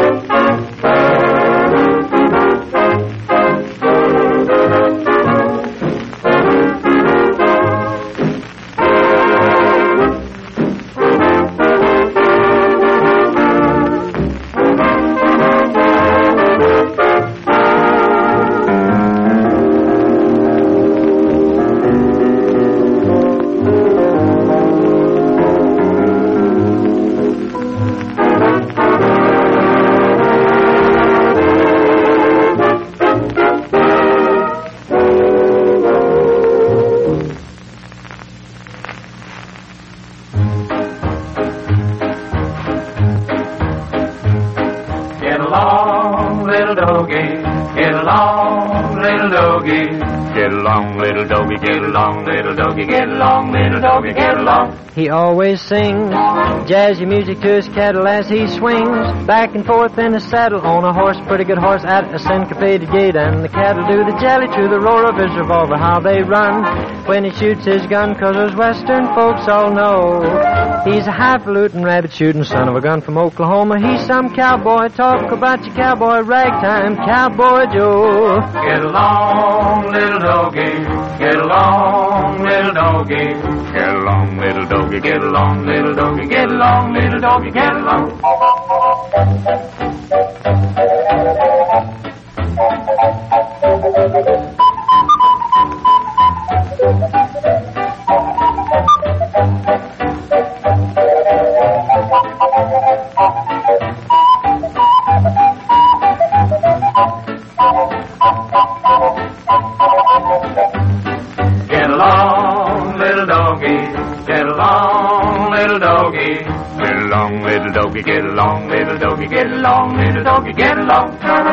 He always sings jazzy music to his cattle as he swings back and forth in his saddle on a horse, pretty good horse at a syncopated gait. And the cattle do the jelly to the roar of his revolver, how they run when he shoots his gun, 'cause those western folks all know he's a highfalutin rabbit shooting son of a gun from Oklahoma. He's some cowboy. Talk about your cowboy, ragtime cowboy Joe. Get along, little doggy. Get along, little doggy. Get along, little doggy. Get along, little doggy. Get along, little doggy. Get along. Get along, little doggy. Get along, little doggy. Get along, little doggy. Get along, little doggy. Get along, little doggy. Get along.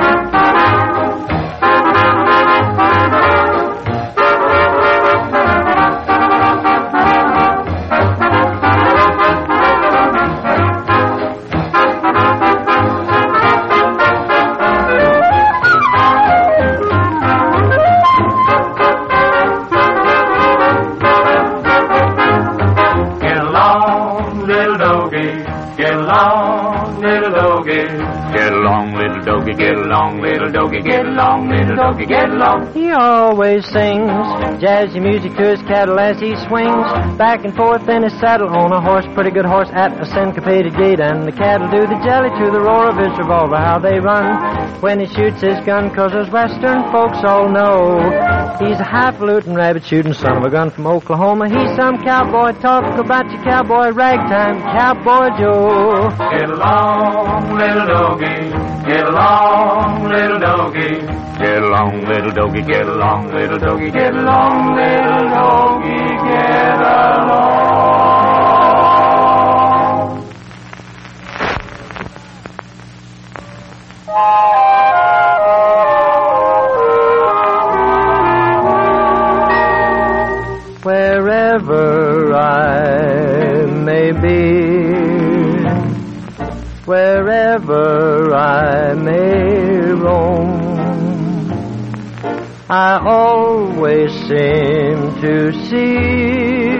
Get along, little doggy. Get along, little doggy. Get along, little doggy. Get along, little doggy. Get along. He always sings jazzy music to his cattle as he swings back and forth in his saddle on a horse, pretty good horse at a syncopated gait. And the cattle do the jelly to the roar of his revolver, how they run when he shoots his gun, 'cause those western folks all know he's a highfalutin rabbit shooting son of a gun from Oklahoma. He's some cowboy. Talk about your cowboy, ragtime cowboy Joe. Get along, little doggy. Get along, little doggy. Get along, little doggy. Get along, little doggy. Get along, little doggy. Get along. Wherever I may be, wherever I may roam, I always seem to see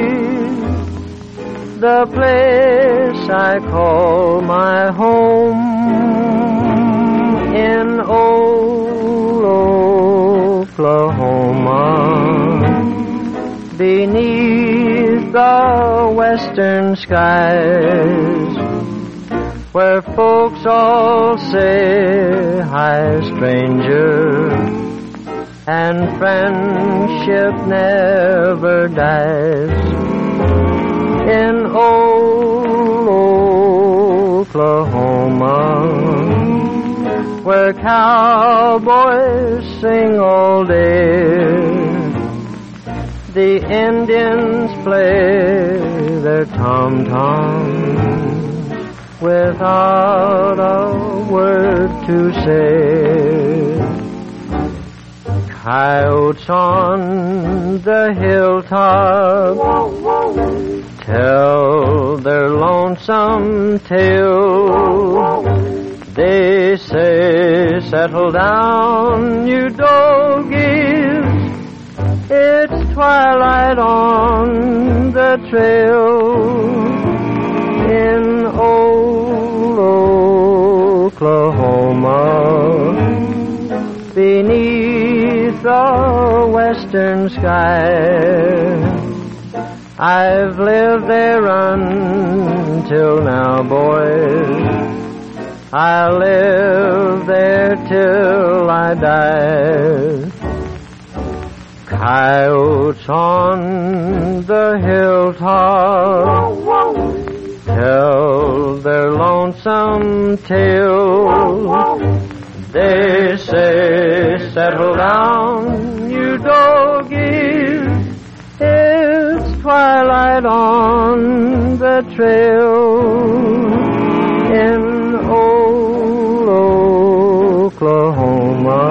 the place I call my home. in old Oklahoma, beneath the western skies, where folks all say, "Hi, stranger," and friendship never dies. In old Oklahoma, where cowboys sing all day, the Indians play their tom-toms without a word to say. Coyotes on the hilltop tell their lonesome tale. They say, "Settle down, you doggies, it's twilight on the trail." In old Oklahoma, beneath the western sky, I've lived there until now, boys. I'll live there till I die. Coyotes on the hilltop tell their lonesome tale. They say, "Settle down, you doggies, it's twilight on the trail." In old Oklahoma,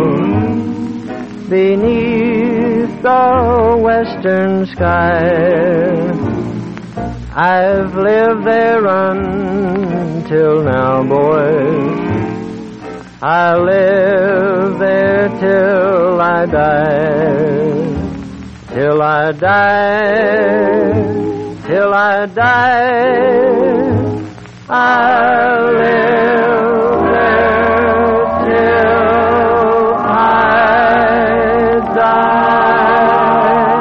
beneath the western sky, I've lived there until now, boys. I'll live there till I die. Till I die, till I die, I'll live there till I die.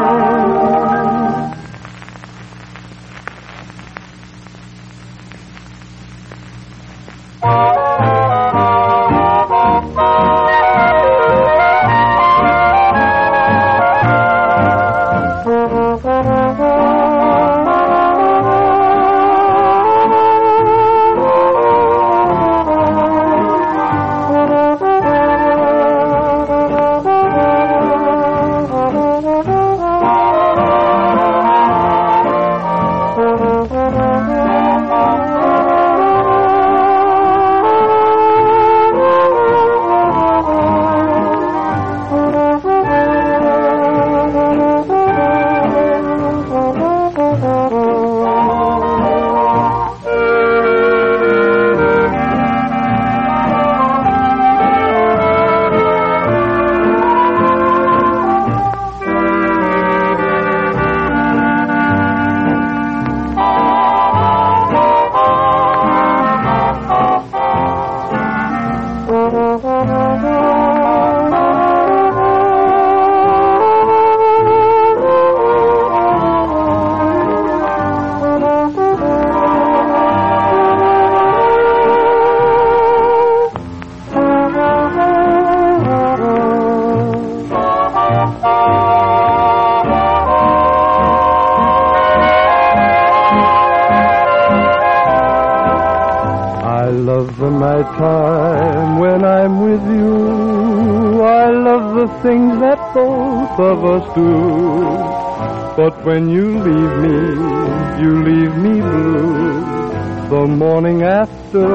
Time when I'm with you, I love the things that both of us do. But when you leave me blue the morning after.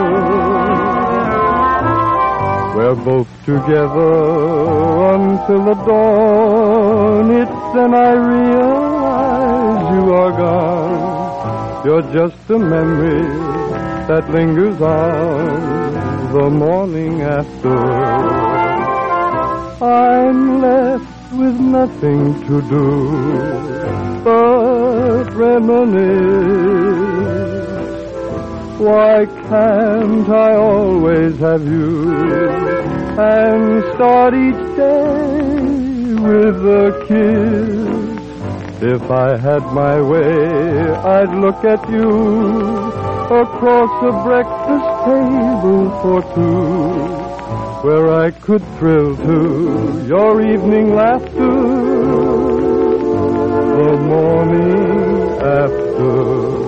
We're both together until the dawn. It's then I realize you are gone. You're just a memory that lingers on the morning after. I'm left with nothing to do but reminisce Why can't I always have you and start each day with a kiss? If I had my way, I'd look at you across a breakfast table for two, where I could thrill to your evening laughter the morning after.